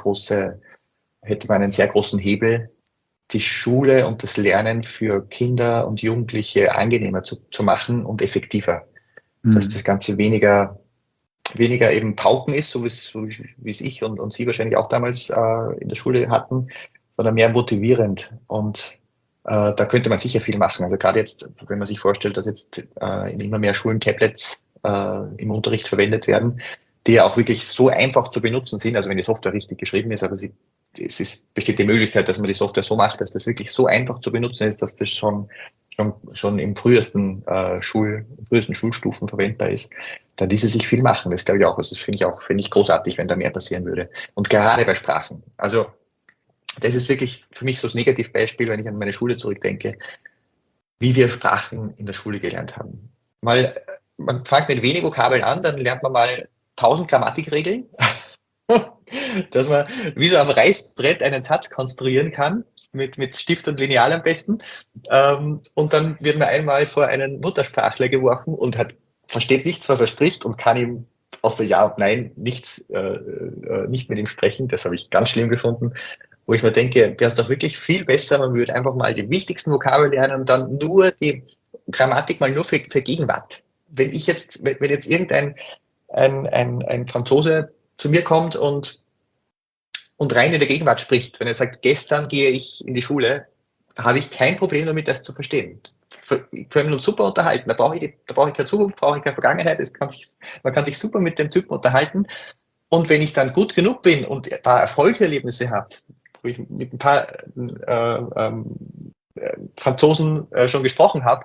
hätte man einen sehr großen Hebel, die Schule und das Lernen für Kinder und Jugendliche angenehmer zu machen und effektiver. Dass das Ganze weniger eben Pauken ist, so wie es ich und Sie wahrscheinlich auch damals in der Schule hatten, sondern mehr motivierend. Und da könnte man sicher viel machen. Also gerade jetzt, wenn man sich vorstellt, dass jetzt in immer mehr Schulen Tablets im Unterricht verwendet werden, die ja auch wirklich so einfach zu benutzen sind, also wenn die Software richtig geschrieben ist, aber besteht die Möglichkeit, dass man die Software so macht, dass das wirklich so einfach zu benutzen ist, dass das schon im frühesten Schulstufen verwendbar ist, dann ließe sich viel machen. Das glaube ich auch. Also das finde ich großartig, wenn da mehr passieren würde. Und gerade bei Sprachen. Also das ist wirklich für mich so das Negativbeispiel, wenn ich an meine Schule zurückdenke, wie wir Sprachen in der Schule gelernt haben. Man fängt mit wenig Vokabeln an, dann lernt man mal 1000 Grammatikregeln, dass man wie so am Reißbrett einen Satz konstruieren kann, mit Stift und Lineal am besten. Und dann wird man einmal vor einen Muttersprachler geworfen und versteht nichts, was er spricht und kann ihm außer Ja und Nein nicht mit ihm sprechen. Das habe ich ganz schlimm gefunden, wo ich mir denke, wäre es doch wirklich viel besser, man würde einfach mal die wichtigsten Vokabeln lernen und dann nur die Grammatik mal nur für Gegenwart. Wenn jetzt irgendein ein Franzose zu mir kommt und rein in der Gegenwart spricht, wenn er sagt, gestern gehe ich in die Schule, habe ich kein Problem damit, das zu verstehen. Wir können uns super unterhalten. Da brauche ich keine Zukunft, brauche ich keine Vergangenheit. Man kann sich super mit dem Typen unterhalten. Und wenn ich dann gut genug bin und ein paar Erfolgserlebnisse habe, wo ich mit ein paar Franzosen schon gesprochen habe,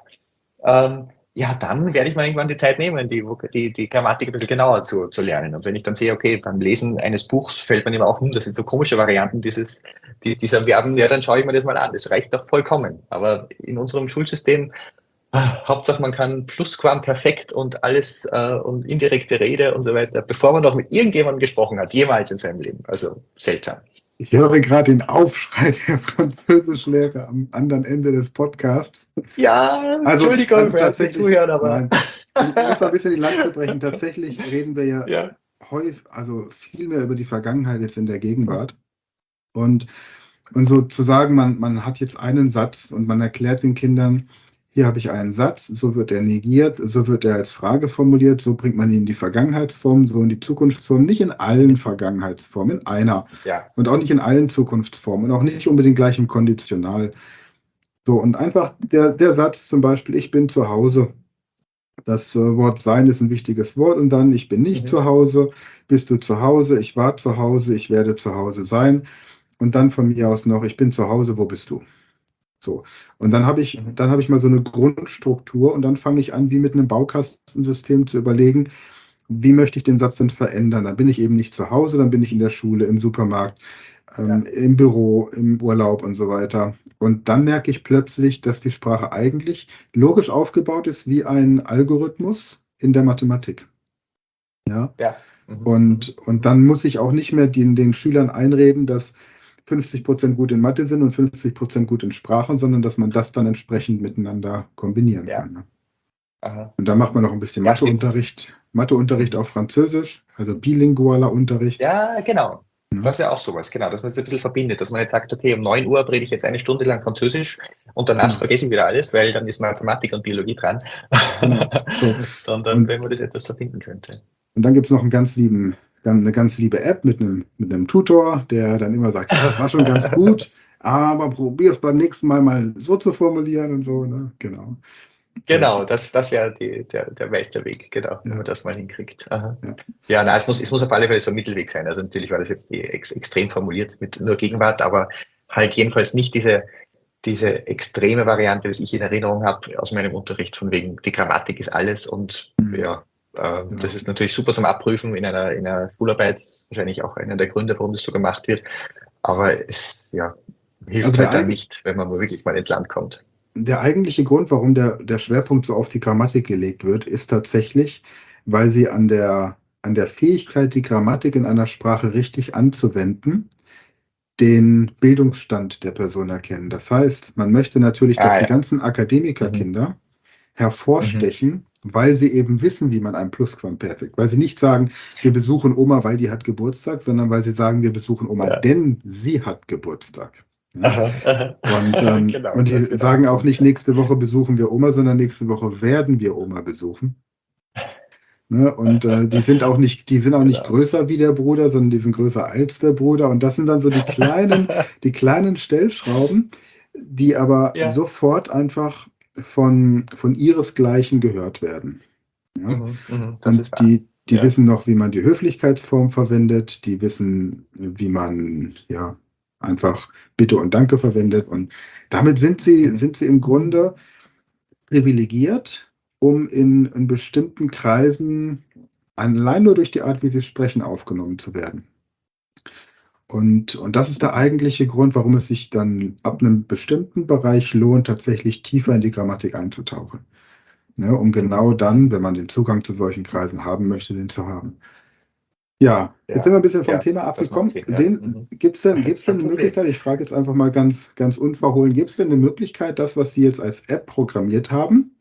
ja, dann werde ich mal irgendwann die Zeit nehmen, die Grammatik ein bisschen genauer zu lernen. Und wenn ich dann sehe, okay, beim Lesen eines Buchs fällt man immer auch das sind so komische Varianten dieser Verben, ja, dann schaue ich mir das mal an. Das reicht doch vollkommen. Aber in unserem Schulsystem, Hauptsache man kann Plusquamperfekt und alles und indirekte Rede und so weiter, bevor man noch mit irgendjemandem gesprochen hat, jemals in seinem Leben. Also seltsam. Ich höre gerade den Aufschrei der Französischlehrer am anderen Ende des Podcasts. Ja, Entschuldigung für alle Zuhörer, aber... Nein, um ein bisschen die Lanze zu brechen, tatsächlich reden wir ja häufig, also viel mehr über die Vergangenheit jetzt in der Gegenwart. Und so zu sagen, man hat jetzt einen Satz und man erklärt den Kindern, hier habe ich einen Satz, so wird er negiert, so wird er als Frage formuliert, so bringt man ihn in die Vergangenheitsform, so in die Zukunftsform, nicht in allen Vergangenheitsformen, in einer. Ja. Und auch nicht in allen Zukunftsformen und auch nicht unbedingt gleich im Konditional. So, und einfach der Satz zum Beispiel, ich bin zu Hause. Das Wort sein ist ein wichtiges Wort und dann, ich bin nicht zu Hause, bist du zu Hause, ich war zu Hause, ich werde zu Hause sein. Und dann von mir aus noch, ich bin zu Hause, wo bist du? So. Und dann habe ich mal so eine Grundstruktur und dann fange ich an, wie mit einem Baukastensystem zu überlegen, wie möchte ich den Satz denn verändern? Dann bin ich eben nicht zu Hause, dann bin ich in der Schule, im Supermarkt, im Büro, im Urlaub und so weiter. Und dann merke ich plötzlich, dass die Sprache eigentlich logisch aufgebaut ist wie ein Algorithmus in der Mathematik. Ja. Und dann muss ich auch nicht mehr den Schülern einreden, dass 50% gut in Mathe sind und 50% gut in Sprachen, sondern dass man das dann entsprechend miteinander kombinieren kann. Ne? Und da macht man noch ein bisschen Matheunterricht auf Französisch, also bilingualer Unterricht. Ja, genau. Das ist ja auch sowas, genau, dass man es ein bisschen verbindet, dass man jetzt sagt, okay, um 9 Uhr rede ich jetzt eine Stunde lang Französisch und danach vergesse ich wieder alles, weil dann ist Mathematik und Biologie dran. So. Sondern wenn man das etwas verbinden könnte. Und dann gibt es noch eine ganz liebe App mit einem Tutor, der dann immer sagt, ja, das war schon ganz gut, aber probier es beim nächsten Mal so zu formulieren und so, ne? Genau. Genau, das wäre der Meisterweg, genau, wenn man das mal hinkriegt. Ja, es muss auf alle Fälle so ein Mittelweg sein. Also natürlich war das jetzt extrem formuliert mit nur Gegenwart, aber halt jedenfalls nicht diese diese extreme Variante, was ich in Erinnerung habe aus meinem Unterricht, von wegen, die Grammatik ist alles und ja, das ist natürlich super zum Abprüfen in einer Schularbeit, das ist wahrscheinlich auch einer der Gründe, warum das so gemacht wird, aber es hilft Also halt dann nicht, wenn man wirklich mal ins Land kommt. der eigentliche Grund, warum der Schwerpunkt so auf die Grammatik gelegt wird, ist tatsächlich, weil sie an der Fähigkeit, die Grammatik in einer Sprache richtig anzuwenden, den Bildungsstand der Person erkennen. Das heißt, man möchte natürlich, dass die Ja. ganzen Mhm. Akademikerkinder hervorstechen, weil sie eben wissen, wie man ein Plusquamperfekt, weil sie nicht sagen, wir besuchen Oma, weil die hat Geburtstag, sondern weil sie sagen, wir besuchen Oma, Ja. denn sie hat Geburtstag. Ja? Aha. Und Genau, die das ist genau sagen der auch Punkt, nicht, ja. nächste Woche besuchen wir Oma, sondern nächste Woche werden wir Oma besuchen. Ne? Und die sind auch nicht Genau. größer wie der Bruder, sondern die sind größer als der Bruder. Und das sind dann so die kleinen Stellschrauben, die aber Ja. sofort einfach von ihresgleichen gehört werden. Ja? Das ist Und wahr. die Ja. wissen noch, wie man die Höflichkeitsform verwendet, die wissen, wie man ja einfach Bitte und Danke verwendet. Und damit sind sie im Grunde privilegiert, um in bestimmten Kreisen allein nur durch die Art, wie sie sprechen, aufgenommen zu werden. Und das ist der eigentliche Grund, warum es sich dann ab einem bestimmten Bereich lohnt, tatsächlich tiefer in die Grammatik einzutauchen. Ne, um genau dann, wenn man den Zugang zu solchen Kreisen haben möchte, den zu haben. Ja, jetzt sind wir ein bisschen vom Ja, Thema das macht abgekommen. Sinn, ja. Gibt es denn Kein eine Problem. Möglichkeit, ich frage jetzt einfach mal ganz unverhohlen, gibt es denn eine Möglichkeit, das, was Sie jetzt als App programmiert haben,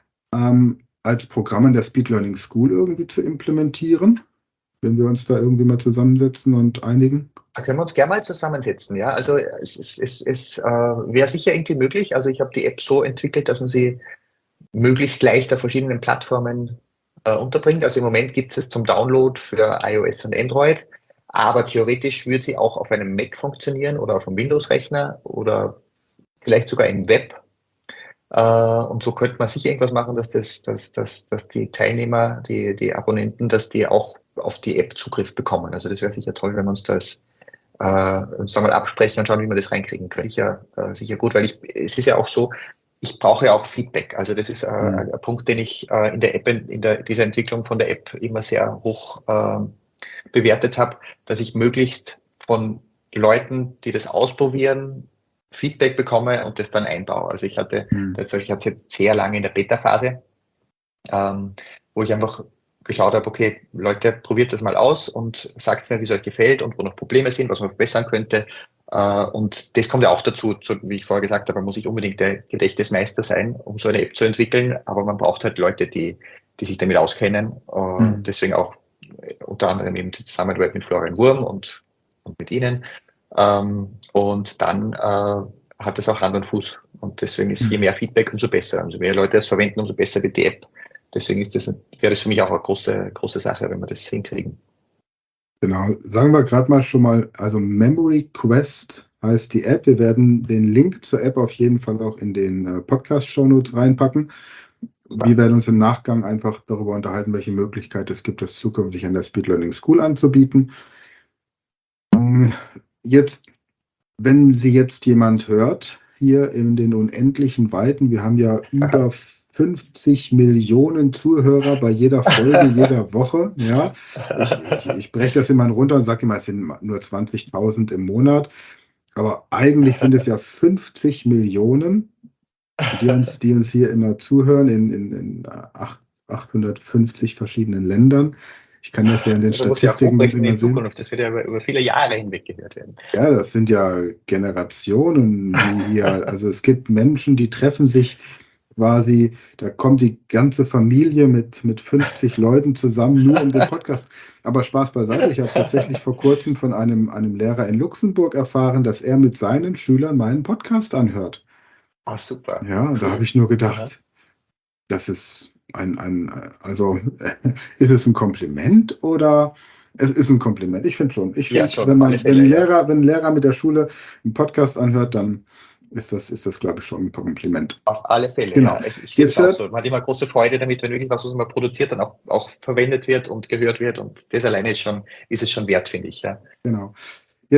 als Programm in der Speed Learning School irgendwie zu implementieren, wenn wir uns da irgendwie mal zusammensetzen und einigen? Da können wir uns gerne mal zusammensetzen, ja. Also es wäre sicher irgendwie möglich. Also ich habe die App so entwickelt, dass man sie möglichst leicht auf verschiedenen Plattformen unterbringt. Also im Moment gibt es zum Download für iOS und Android, aber theoretisch würde sie auch auf einem Mac funktionieren oder auf einem Windows-Rechner oder vielleicht sogar im Web. Und so könnte man sicher irgendwas machen, dass die Teilnehmer, die Abonnenten, dass die auch auf die App Zugriff bekommen. Also das wäre sicher toll, wenn wir uns uns da mal absprechen und schauen, wie wir das reinkriegen können. Sicher gut, weil es ist ja auch so, ich brauche ja auch Feedback. Also das ist ein Punkt, den ich in der App, dieser Entwicklung von der App immer sehr hoch bewertet habe, dass ich möglichst von Leuten, die das ausprobieren, Feedback bekomme und das dann einbaue. Also ich hatte es jetzt sehr lange in der Beta-Phase, wo ich einfach geschaut habe, okay, Leute, probiert das mal aus und sagt mir, wie es euch gefällt und wo noch Probleme sind, was man verbessern könnte. Und das kommt ja auch dazu, wie ich vorher gesagt habe, man muss nicht unbedingt der Gedächtnismeister sein, um so eine App zu entwickeln, aber man braucht halt Leute, die sich damit auskennen. Deswegen auch unter anderem eben die Zusammenarbeit mit Florian Wurm und mit Ihnen. Und dann hat es auch Hand und Fuß. Und deswegen ist je mehr Feedback, umso besser. Umso mehr Leute es verwenden, umso besser wird die App. Deswegen wäre das für mich auch eine große Sache, wenn wir das hinkriegen. Genau, sagen wir gerade mal schon mal, also Memory Quest heißt die App. Wir werden den Link zur App auf jeden Fall auch in den Podcast-Shownotes reinpacken. Wir werden uns im Nachgang einfach darüber unterhalten, welche Möglichkeit es gibt, das zukünftig an der Speed Learning School anzubieten. Jetzt, wenn Sie jetzt jemand hört, hier in den unendlichen Weiten, wir haben ja über 50 Millionen Zuhörer bei jeder Folge, jeder Woche. Ja, ich breche das immer runter und sage immer, es sind nur 20.000 im Monat. Aber eigentlich sind es ja 50 Millionen, die uns hier immer zuhören in 850 verschiedenen Ländern. Ich kann das ja in den Du musst ja auch Statistiken hochrechnen immer in sehen. Zukunft. Das wird ja über viele Jahre hinweg gehört werden. Ja, das sind ja Generationen, die hier, also es gibt Menschen, die treffen sich quasi, da kommt die ganze Familie mit 50 Leuten zusammen, nur um den Podcast. Aber Spaß beiseite, ich habe tatsächlich vor kurzem von einem Lehrer in Luxemburg erfahren, dass er mit seinen Schülern meinen Podcast anhört. Ah, super. Ja, da habe ich nur gedacht, das ist also ist es ein Kompliment oder es ist ein Kompliment? Ich finde schon. Ich Ja, finde, schon, auf alle Fälle, ja. Wenn ein Lehrer mit der Schule einen Podcast anhört, dann ist das, glaube ich, schon ein Kompliment. Auf alle Fälle, Genau. ja. Ich sehe das Jetzt auch so. Man hat immer große Freude damit, wenn wirklich was man produziert, dann auch verwendet wird und gehört wird. Und das alleine ist es schon wert, finde ich, ja. genau. Jetzt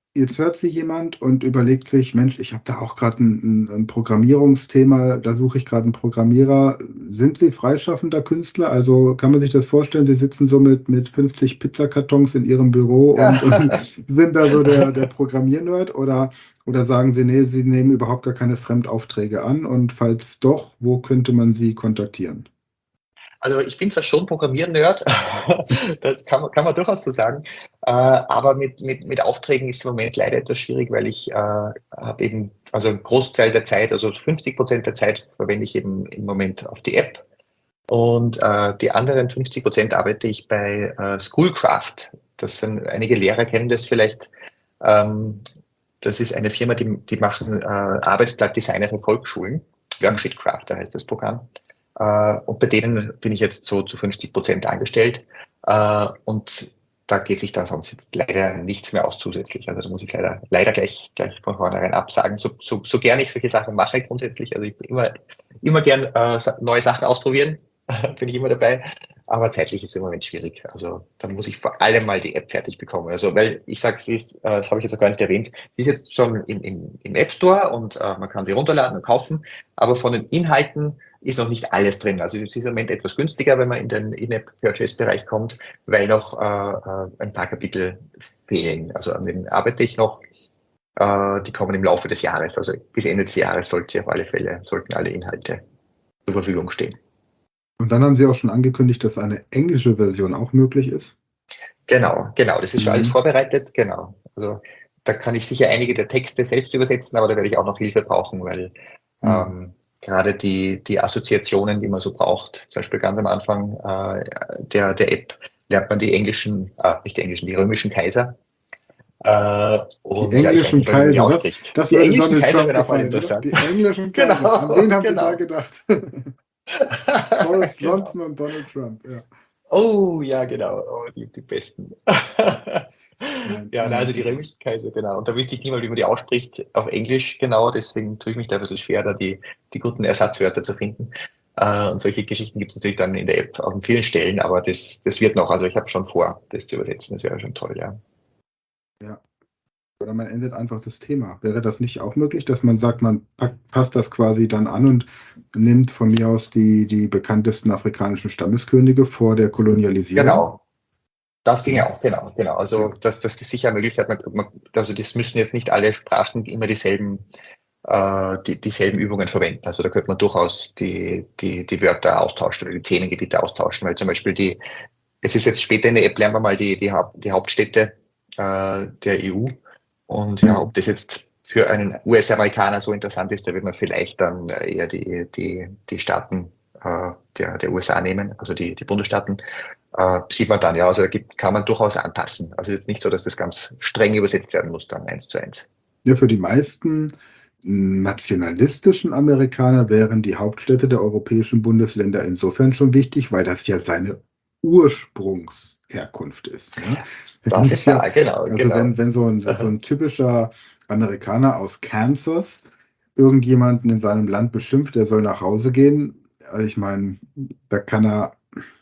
jetzt hört sie jemand und überlegt sich, Mensch, ich habe da auch gerade ein Programmierungsthema, da suche ich gerade einen Programmierer. Sind Sie freischaffender Künstler? Also kann man sich das vorstellen, Sie sitzen so mit 50 Pizzakartons in Ihrem Büro und sind da so der Programmiernerd oder sagen Sie, nee, Sie nehmen überhaupt gar keine Fremdaufträge an und falls doch, wo könnte man Sie kontaktieren? Also ich bin zwar schon Programmier-Nerd, das kann man durchaus so sagen, aber mit Aufträgen ist im Moment leider etwas schwierig, weil ich habe eben, also einen Großteil der Zeit, also 50% der Zeit verwende ich eben im Moment auf die App und die anderen 50% arbeite ich bei Schoolcraft. Das sind einige Lehrer kennen das vielleicht. Ähm, Das ist eine Firma, die machen Arbeitsblattdesigner für Volksschulen. Worksheet Crafter heißt das Programm. Und bei denen bin ich jetzt so zu 50% angestellt. Und da geht sich dann sonst jetzt leider nichts mehr aus zusätzlich. Also da muss ich leider gleich von vornherein absagen. So gern ich solche Sachen mache grundsätzlich. Also ich bin immer gern neue Sachen ausprobieren. Bin ich immer dabei. Aber zeitlich ist es im Moment schwierig. Also da muss ich vor allem mal die App fertig bekommen. Also weil ich sage, das habe ich jetzt noch gar nicht erwähnt, die ist jetzt schon im App Store und man kann sie runterladen und kaufen. Aber von den Inhalten ist noch nicht alles drin. Also es ist im Moment etwas günstiger, wenn man in den In-App-Purchase-Bereich kommt, weil noch ein paar Kapitel fehlen. Also an denen arbeite ich noch. Die kommen im Laufe des Jahres. Also bis Ende des Jahres sollten alle Inhalte zur Verfügung stehen. Und dann haben Sie auch schon angekündigt, dass eine englische Version auch möglich ist. Genau. Das ist schon alles vorbereitet, genau. Also da kann ich sicher einige der Texte selbst übersetzen, aber da werde ich auch noch Hilfe brauchen, weil gerade die Assoziationen, die man so braucht, zum Beispiel ganz am Anfang der App, lernt man die römischen Kaiser. Die englischen Kaiser, das Die würde englischen Donald Kaiser Trump wären auch mal gefallen, oder? interessant. Die englischen Kaiser, an wen haben Sie da gedacht? Boris Genau. Johnson und Donald Trump, ja. Oh, ja, genau. Oh, die besten. Ja, also die Die, römischen Kaiser, genau. Und da wüsste ich niemals, wie man die ausspricht auf Englisch, genau. Deswegen tue ich mich da ein bisschen schwer, da die guten Ersatzwörter zu finden. Und solche Geschichten gibt es natürlich dann in der App an vielen Stellen, aber das wird noch. Also ich habe schon vor, das zu übersetzen. Das wäre schon toll, ja. ja. Oder man ändert einfach das Thema. Wäre das nicht auch möglich, dass man sagt, man passt das quasi dann an und nimmt von mir aus die bekanntesten afrikanischen Stammeskönige vor der Kolonialisierung? Genau. Das ging ja auch, genau. Also Ja. das ist sicher eine Möglichkeit. Also das müssen jetzt nicht alle Sprachen immer dieselben Übungen verwenden. Also da könnte man durchaus die Wörter austauschen oder die Themengebiete austauschen, weil zum Beispiel es ist jetzt später in der App, lernen wir mal die Hauptstädte der EU. Und ja, ob das jetzt für einen US-Amerikaner so interessant ist, da wird man vielleicht dann eher die Staaten der USA nehmen, also die Bundesstaaten. Sieht man dann, ja, also kann man durchaus anpassen. Also jetzt nicht so, dass das ganz streng übersetzt werden muss, dann 1:1. Ja, für die meisten nationalistischen Amerikaner wären die Hauptstädte der europäischen Bundesländer insofern schon wichtig, weil das ja seine Ursprungsherkunft ist. Ne? Das ist wahr, genau. Also wenn so ein typischer Amerikaner aus Kansas irgendjemanden in seinem Land beschimpft, der soll nach Hause gehen, also ich meine, da kann er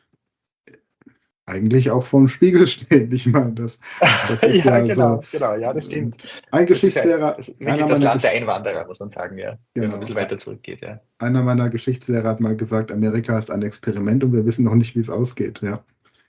eigentlich auch vorm Spiegel stehen. Ich meine, das ist Ja, so. genau, ja, das stimmt. Ein Das ist Geschichtslehrer, wirklich das Land der Einwanderer, muss man sagen, ja. Wenn man ein bisschen weiter zurückgeht, ja. Einer meiner Geschichtslehrer hat mal gesagt, Amerika ist ein Experiment und wir wissen noch nicht, wie es ausgeht. Ja.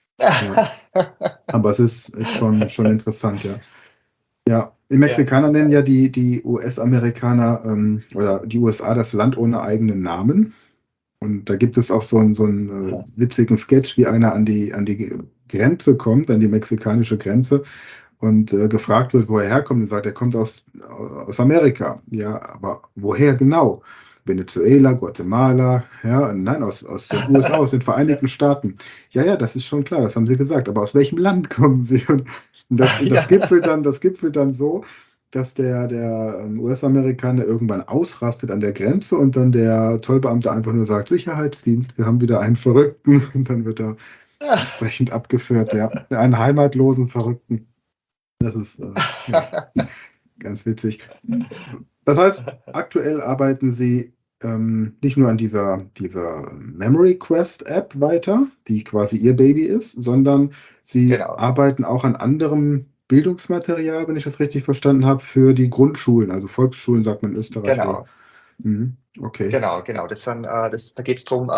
Aber es ist schon interessant, ja. Ja, die Mexikaner nennen ja die US-Amerikaner oder die USA das Land ohne eigenen Namen. Und da gibt es auch so einen witzigen Sketch, wie einer an die Grenze kommt, an die mexikanische Grenze und gefragt wird, wo er herkommt. Und sagt, er kommt aus Amerika. Ja, aber woher genau? Venezuela, Guatemala, ja, nein, aus den USA, aus den Vereinigten Staaten. Ja, das ist schon klar, das haben Sie gesagt, aber aus welchem Land kommen Sie? Und das gipfelt dann so, dass der US-Amerikaner irgendwann ausrastet an der Grenze und dann der Zollbeamte einfach nur sagt, Sicherheitsdienst, wir haben wieder einen Verrückten und dann wird er entsprechend abgeführt, ja, einen heimatlosen Verrückten. Das ist ganz witzig. Das heißt, aktuell arbeiten Sie nicht nur an dieser Memory Quest App weiter, die quasi Ihr Baby ist, sondern Sie Genau. arbeiten auch an anderem Bildungsmaterial, wenn ich das richtig verstanden habe, für die Grundschulen, also Volksschulen, sagt man in Österreich so. Genau, Okay. genau. Da geht es darum,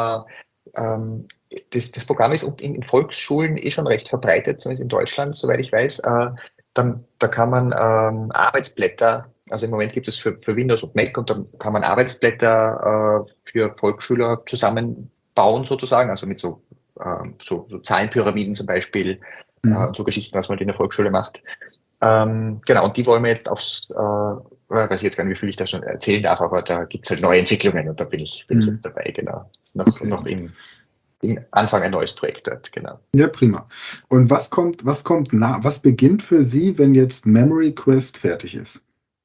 das Programm ist in Volksschulen schon recht verbreitet, zumindest in Deutschland, soweit ich weiß. Da kann man Arbeitsblätter, also im Moment gibt es für Windows und Mac, und dann kann man Arbeitsblätter für Volksschüler zusammenbauen sozusagen, also mit so Zahlenpyramiden zum Beispiel, Mhm. so Geschichten, was man in der Volksschule macht. Genau, und die wollen wir jetzt weiß ich jetzt gar nicht, wie viel ich da schon erzählen darf, aber da gibt es halt neue Entwicklungen, und da bin ich Mhm. jetzt dabei, genau. Das ist Okay. noch im Anfang ein neues Projekt dort, genau. Ja, prima. Und was beginnt für Sie, wenn jetzt Memory Quest fertig ist?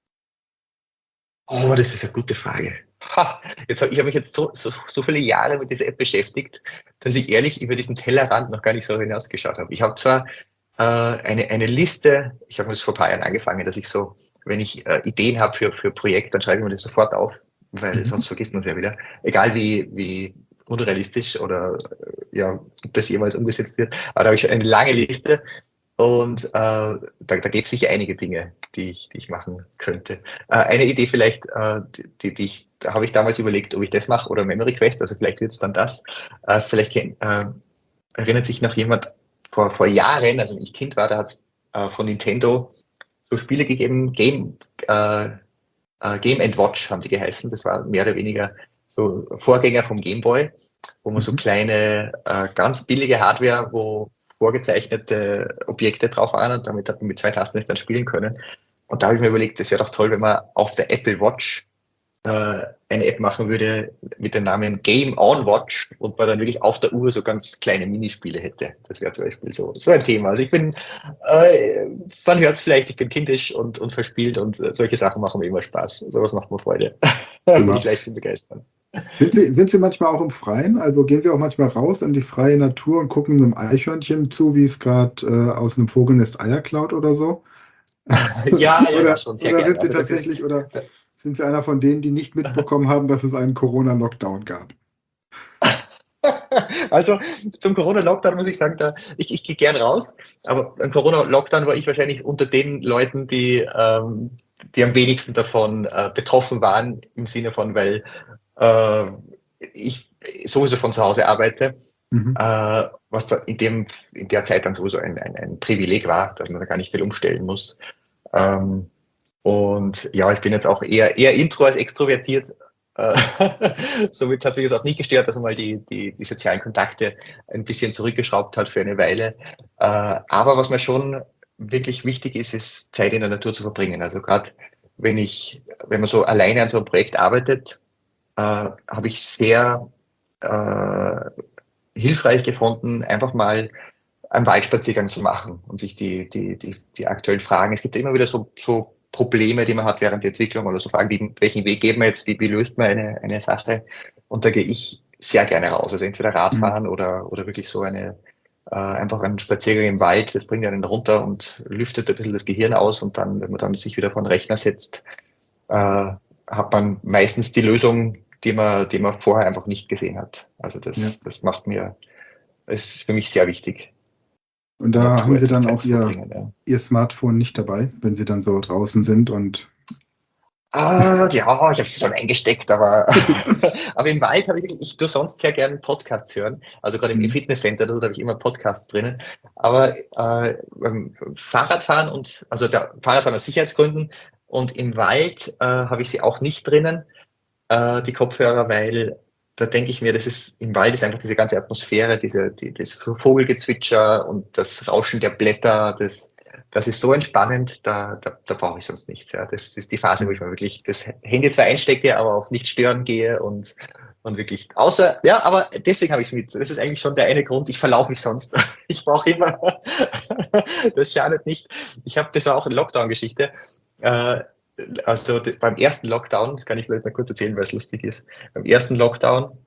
Oh, das ist eine gute Frage. Ich habe mich jetzt so viele Jahre mit dieser App beschäftigt, dass ich ehrlich über diesen Tellerrand noch gar nicht so hinausgeschaut habe. Ich habe zwar eine Liste, ich habe das vor ein paar Jahren angefangen, dass ich so, wenn ich Ideen habe für Projekte, dann schreibe ich mir das sofort auf, weil Mhm. sonst vergisst man es ja wieder. Egal wie unrealistisch oder ja, ob das jemals umgesetzt wird. Aber da habe ich schon eine lange Liste, und da gäbe es sicher einige Dinge, die ich machen könnte. Eine Idee vielleicht, da habe ich damals überlegt, ob ich das mache oder Memory Quest, also vielleicht wird es dann das. Vielleicht erinnert sich noch jemand vor Jahren, also wenn ich Kind war, da hat es von Nintendo so Spiele gegeben, Game and Watch haben die geheißen. Das war mehr oder weniger so Vorgänger vom Game Boy, wo man so Mhm. kleine, ganz billige Hardware, wo vorgezeichnete Objekte drauf waren, und damit hat man mit 2 Tasten es dann spielen können. Und da habe ich mir überlegt, das wäre doch toll, wenn man auf der Apple Watch eine App machen würde mit dem Namen Game on Watch, und man dann wirklich auf der Uhr so ganz kleine Minispiele hätte. Das wäre zum Beispiel so ein Thema. Also äh, man hört es vielleicht, ich bin kindisch und verspielt, und solche Sachen machen mir immer Spaß. Sowas macht mir Freude. Bin Prima. ich leicht zu begeistern. Sind Sie manchmal auch im Freien? Also gehen Sie auch manchmal raus in die freie Natur und gucken einem Eichhörnchen zu, wie es gerade aus einem Vogelnest Eier klaut oder so? Ja, Oder, schon sehr oder gern. sind Sie Also das ist, tatsächlich, oder sind Sie einer von denen, die nicht mitbekommen haben, dass es einen Corona-Lockdown gab? also zum Corona-Lockdown muss ich sagen, ich gehe gern raus, aber beim Corona-Lockdown war ich wahrscheinlich unter den Leuten, die am wenigsten davon betroffen waren, im Sinne von, weil äh, ich sowieso von zu Hause arbeite, Mhm. was da in der Zeit dann sowieso ein Privileg war, dass man da gar nicht viel umstellen muss. Ähm, und ja, ich bin jetzt auch eher intro als extrovertiert. Äh, Somit hat sich es auch nicht gestört, dass man mal die sozialen Kontakte ein bisschen zurückgeschraubt hat für eine Weile. Aber was mir schon wirklich wichtig ist, ist Zeit in der Natur zu verbringen. Also gerade wenn man so alleine an so einem Projekt arbeitet, habe ich sehr äh, hilfreich gefunden, einfach mal einen Waldspaziergang zu machen und sich die aktuellen Fragen. Es gibt ja immer wieder so Probleme, die man hat während der Entwicklung, oder so Fragen, welchen Weg geht man jetzt, wie löst man eine Sache? Und da gehe ich sehr gerne raus. Also entweder Mhm. Radfahren oder wirklich so einfach einen Spaziergang im Wald, das bringt einen runter und lüftet ein bisschen das Gehirn aus, und dann, wenn man dann sich wieder vor den Rechner setzt, hat man meistens die Lösung, die man vorher einfach nicht gesehen hat. Also Ja. ist für mich sehr wichtig, Und in der da Natur haben Sie etwas dann Zeit auch zu verbringen. Ja. Ihr Smartphone nicht dabei, wenn Sie dann so draußen sind und Ja, ich habe es schon eingesteckt, aber, aber im Wald ich tue sonst sehr gerne Podcasts hören. Also gerade im Mhm. Fitnesscenter, da habe ich immer Podcasts drinnen. Aber beim Fahrradfahren der Fahrradfahren aus Sicherheitsgründen, und im Wald habe ich sie auch nicht drinnen, die Kopfhörer, weil da denke ich mir, im Wald ist einfach diese ganze Atmosphäre, das Vogelgezwitscher und das Rauschen der Blätter, das ist so entspannend, da brauche ich sonst nichts. Ja. Das ist die Phase, wo ich Mhm. mal wirklich das Handy zwar einstecke, aber auf nicht stören gehe, und wirklich, aber deswegen habe ich es mit. Das ist eigentlich schon der eine Grund, ich verlaufe mich sonst. Ich brauche immer, das schadet nicht. Das war auch eine Lockdown-Geschichte. Äh, also beim ersten Lockdown, das kann ich vielleicht mal kurz erzählen, weil es lustig ist. Beim ersten Lockdown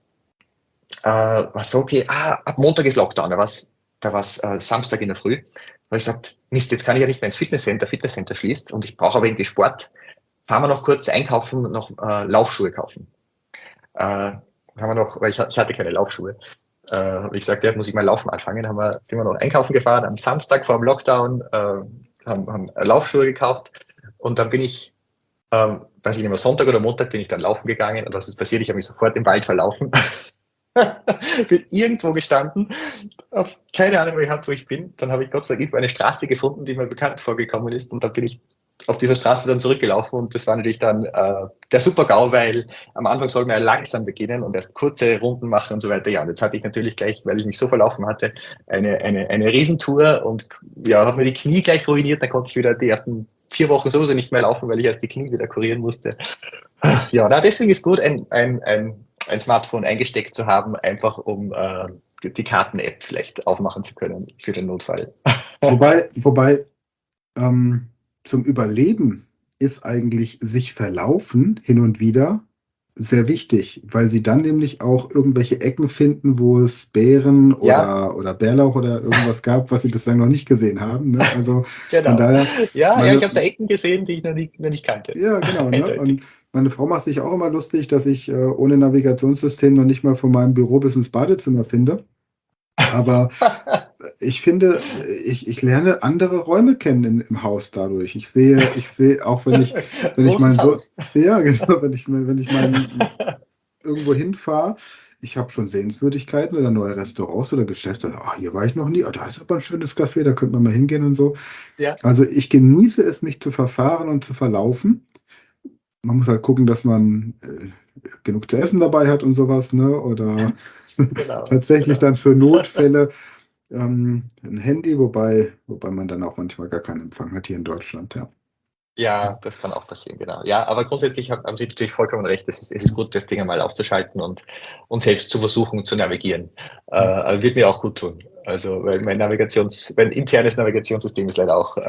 war so, okay, ab Montag ist Lockdown, da war's Samstag in der Früh. Da habe ich gesagt, Mist, jetzt kann ich ja nicht mehr ins Fitnesscenter schließt, und ich brauche aber irgendwie Sport. Fahren wir noch kurz einkaufen und noch Laufschuhe kaufen. Haben wir noch, weil ich hatte keine Laufschuhe. Habe ich gesagt, ja, muss ich mal laufen anfangen. Sind wir noch einkaufen gefahren am Samstag vor dem Lockdown. haben Laufschuhe gekauft und dann bin ich, weiß ich nicht mehr, Sonntag oder Montag bin ich dann laufen gegangen und was ist passiert? Ich habe mich sofort im Wald verlaufen. Bin irgendwo gestanden, keine Ahnung, wo ich bin. Dann habe ich Gott sei Dank eine Straße gefunden, die mir bekannt vorgekommen ist und dann bin ich auf dieser Straße dann zurückgelaufen und das war natürlich dann der Super-GAU, weil am Anfang soll man ja langsam beginnen und erst kurze Runden machen und so weiter. Ja, und jetzt hatte ich natürlich gleich, weil ich mich so verlaufen hatte, eine Riesentour und ja, habe mir die Knie gleich ruiniert. Dann konnte ich wieder die ersten 4 Wochen sowieso nicht mehr laufen, weil ich erst die Knie wieder kurieren musste. Ja, na, deswegen ist gut, ein Smartphone eingesteckt zu haben, einfach um die Karten-App vielleicht aufmachen zu können für den Notfall. Wobei zum Überleben ist eigentlich sich verlaufen hin und wieder sehr wichtig, weil sie dann nämlich auch irgendwelche Ecken finden, wo es Beeren oder Bärlauch oder irgendwas gab, was sie bislang noch nicht gesehen haben. Ne? Also genau. Von daher, ja, ich habe da Ecken gesehen, die ich noch nicht kannte. Ja, genau. Ne? Und meine Frau macht sich auch immer lustig, dass ich ohne Navigationssystem noch nicht mal von meinem Büro bis ins Badezimmer finde. Aber ich finde, ich lerne andere Räume kennen im Haus dadurch. Ich sehe auch wenn ich ja, genau, wenn ich irgendwo hinfahre, ich habe schon Sehenswürdigkeiten oder neue Restaurants oder Geschäfte. Hier war ich noch nie. Da ist aber ein schönes Café, da könnte man mal hingehen und so. Ja. Also ich genieße es, mich zu verfahren und zu verlaufen. Man muss halt gucken, dass man genug zu essen dabei hat und sowas, ne? Oder tatsächlich dann für Notfälle ein Handy, wobei man dann auch manchmal gar keinen Empfang hat hier in Deutschland, ja. Ja, das kann auch passieren, genau. Ja, aber grundsätzlich haben Sie natürlich vollkommen recht. Es ist gut, das Ding einmal auszuschalten und selbst zu versuchen zu navigieren. Wird mir auch gut tun. Also, weil mein internes Navigationssystem ist leider auch,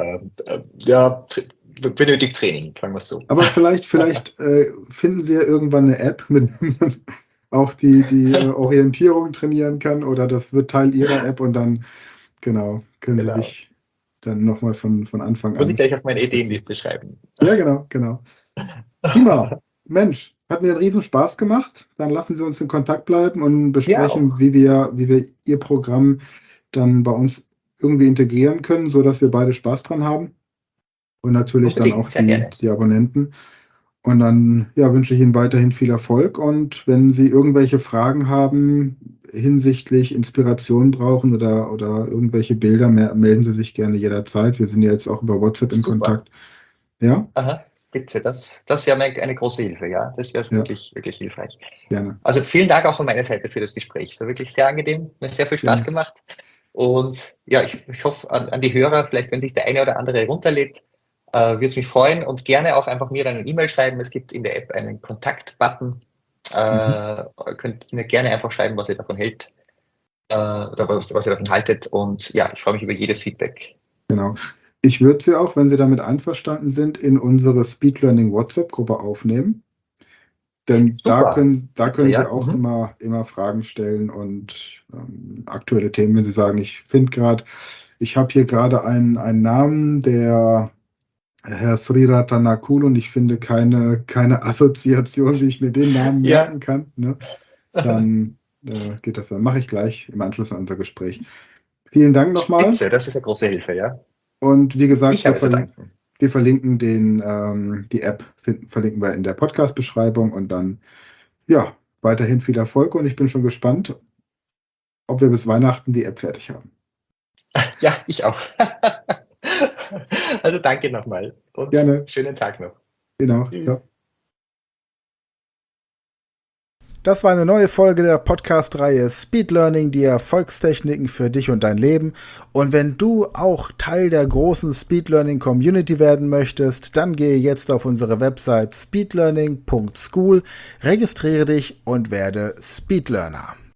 benötigt Training, sagen wir es so. Aber vielleicht finden Sie ja irgendwann eine App, mit der man auch die Orientierung trainieren kann oder das wird Teil Ihrer App und dann, können Sie sich dann nochmal von Anfang an. Muss ich gleich auf meine Ideenliste schreiben. Ja, genau. Prima. Mensch, hat mir einen riesen Spaß gemacht. Dann lassen Sie uns in Kontakt bleiben und besprechen, wie wir Ihr Programm dann bei uns irgendwie integrieren können, sodass wir beide Spaß dran haben. Und natürlich dann auch die Abonnenten. Und dann wünsche ich Ihnen weiterhin viel Erfolg. Und wenn Sie irgendwelche Fragen haben, hinsichtlich Inspiration brauchen oder irgendwelche Bilder, melden Sie sich gerne jederzeit. Wir sind ja jetzt auch über WhatsApp in Kontakt. Ja? Aha, bitte. Das wäre mir eine große Hilfe, ja. Das wäre wirklich, wirklich hilfreich. Gerne. Also vielen Dank auch von meiner Seite für das Gespräch. So wirklich sehr angenehm, mir sehr viel Spaß gemacht. Und ja, ich hoffe an die Hörer, vielleicht wenn sich der eine oder andere runterlädt, würde es mich freuen und gerne auch einfach mir dann eine E-Mail schreiben. Es gibt in der App einen Kontakt-Button. Könnt mir gerne einfach schreiben, was ihr davon hält oder was ihr davon haltet. Und ja, ich freue mich über jedes Feedback. Genau. Ich würde Sie auch, wenn Sie damit einverstanden sind, in unsere Speed Learning WhatsApp-Gruppe aufnehmen. Denn da können Sie auch immer Fragen stellen und aktuelle Themen, wenn Sie sagen, ich habe hier gerade einen Namen, der Herr Sri Ratanakul und ich finde keine Assoziation, wie ich mir den Namen merken kann, ne? Dann geht das dann. Mache ich gleich im Anschluss an unser Gespräch. Vielen Dank nochmal. Spitze, das ist eine große Hilfe, ja. Und wie gesagt, wir verlinken die App verlinken wir in der Podcast-Beschreibung und dann weiterhin viel Erfolg und ich bin schon gespannt, ob wir bis Weihnachten die App fertig haben. Ja, ich auch. Also danke nochmal und gerne. Schönen Tag noch. Genau. Ja. Das war eine neue Folge der Podcast-Reihe Speed Learning, die Erfolgstechniken für dich und dein Leben. Und wenn du auch Teil der großen Speed Learning Community werden möchtest, dann gehe jetzt auf unsere Website speedlearning.school, registriere dich und werde Speed Learner.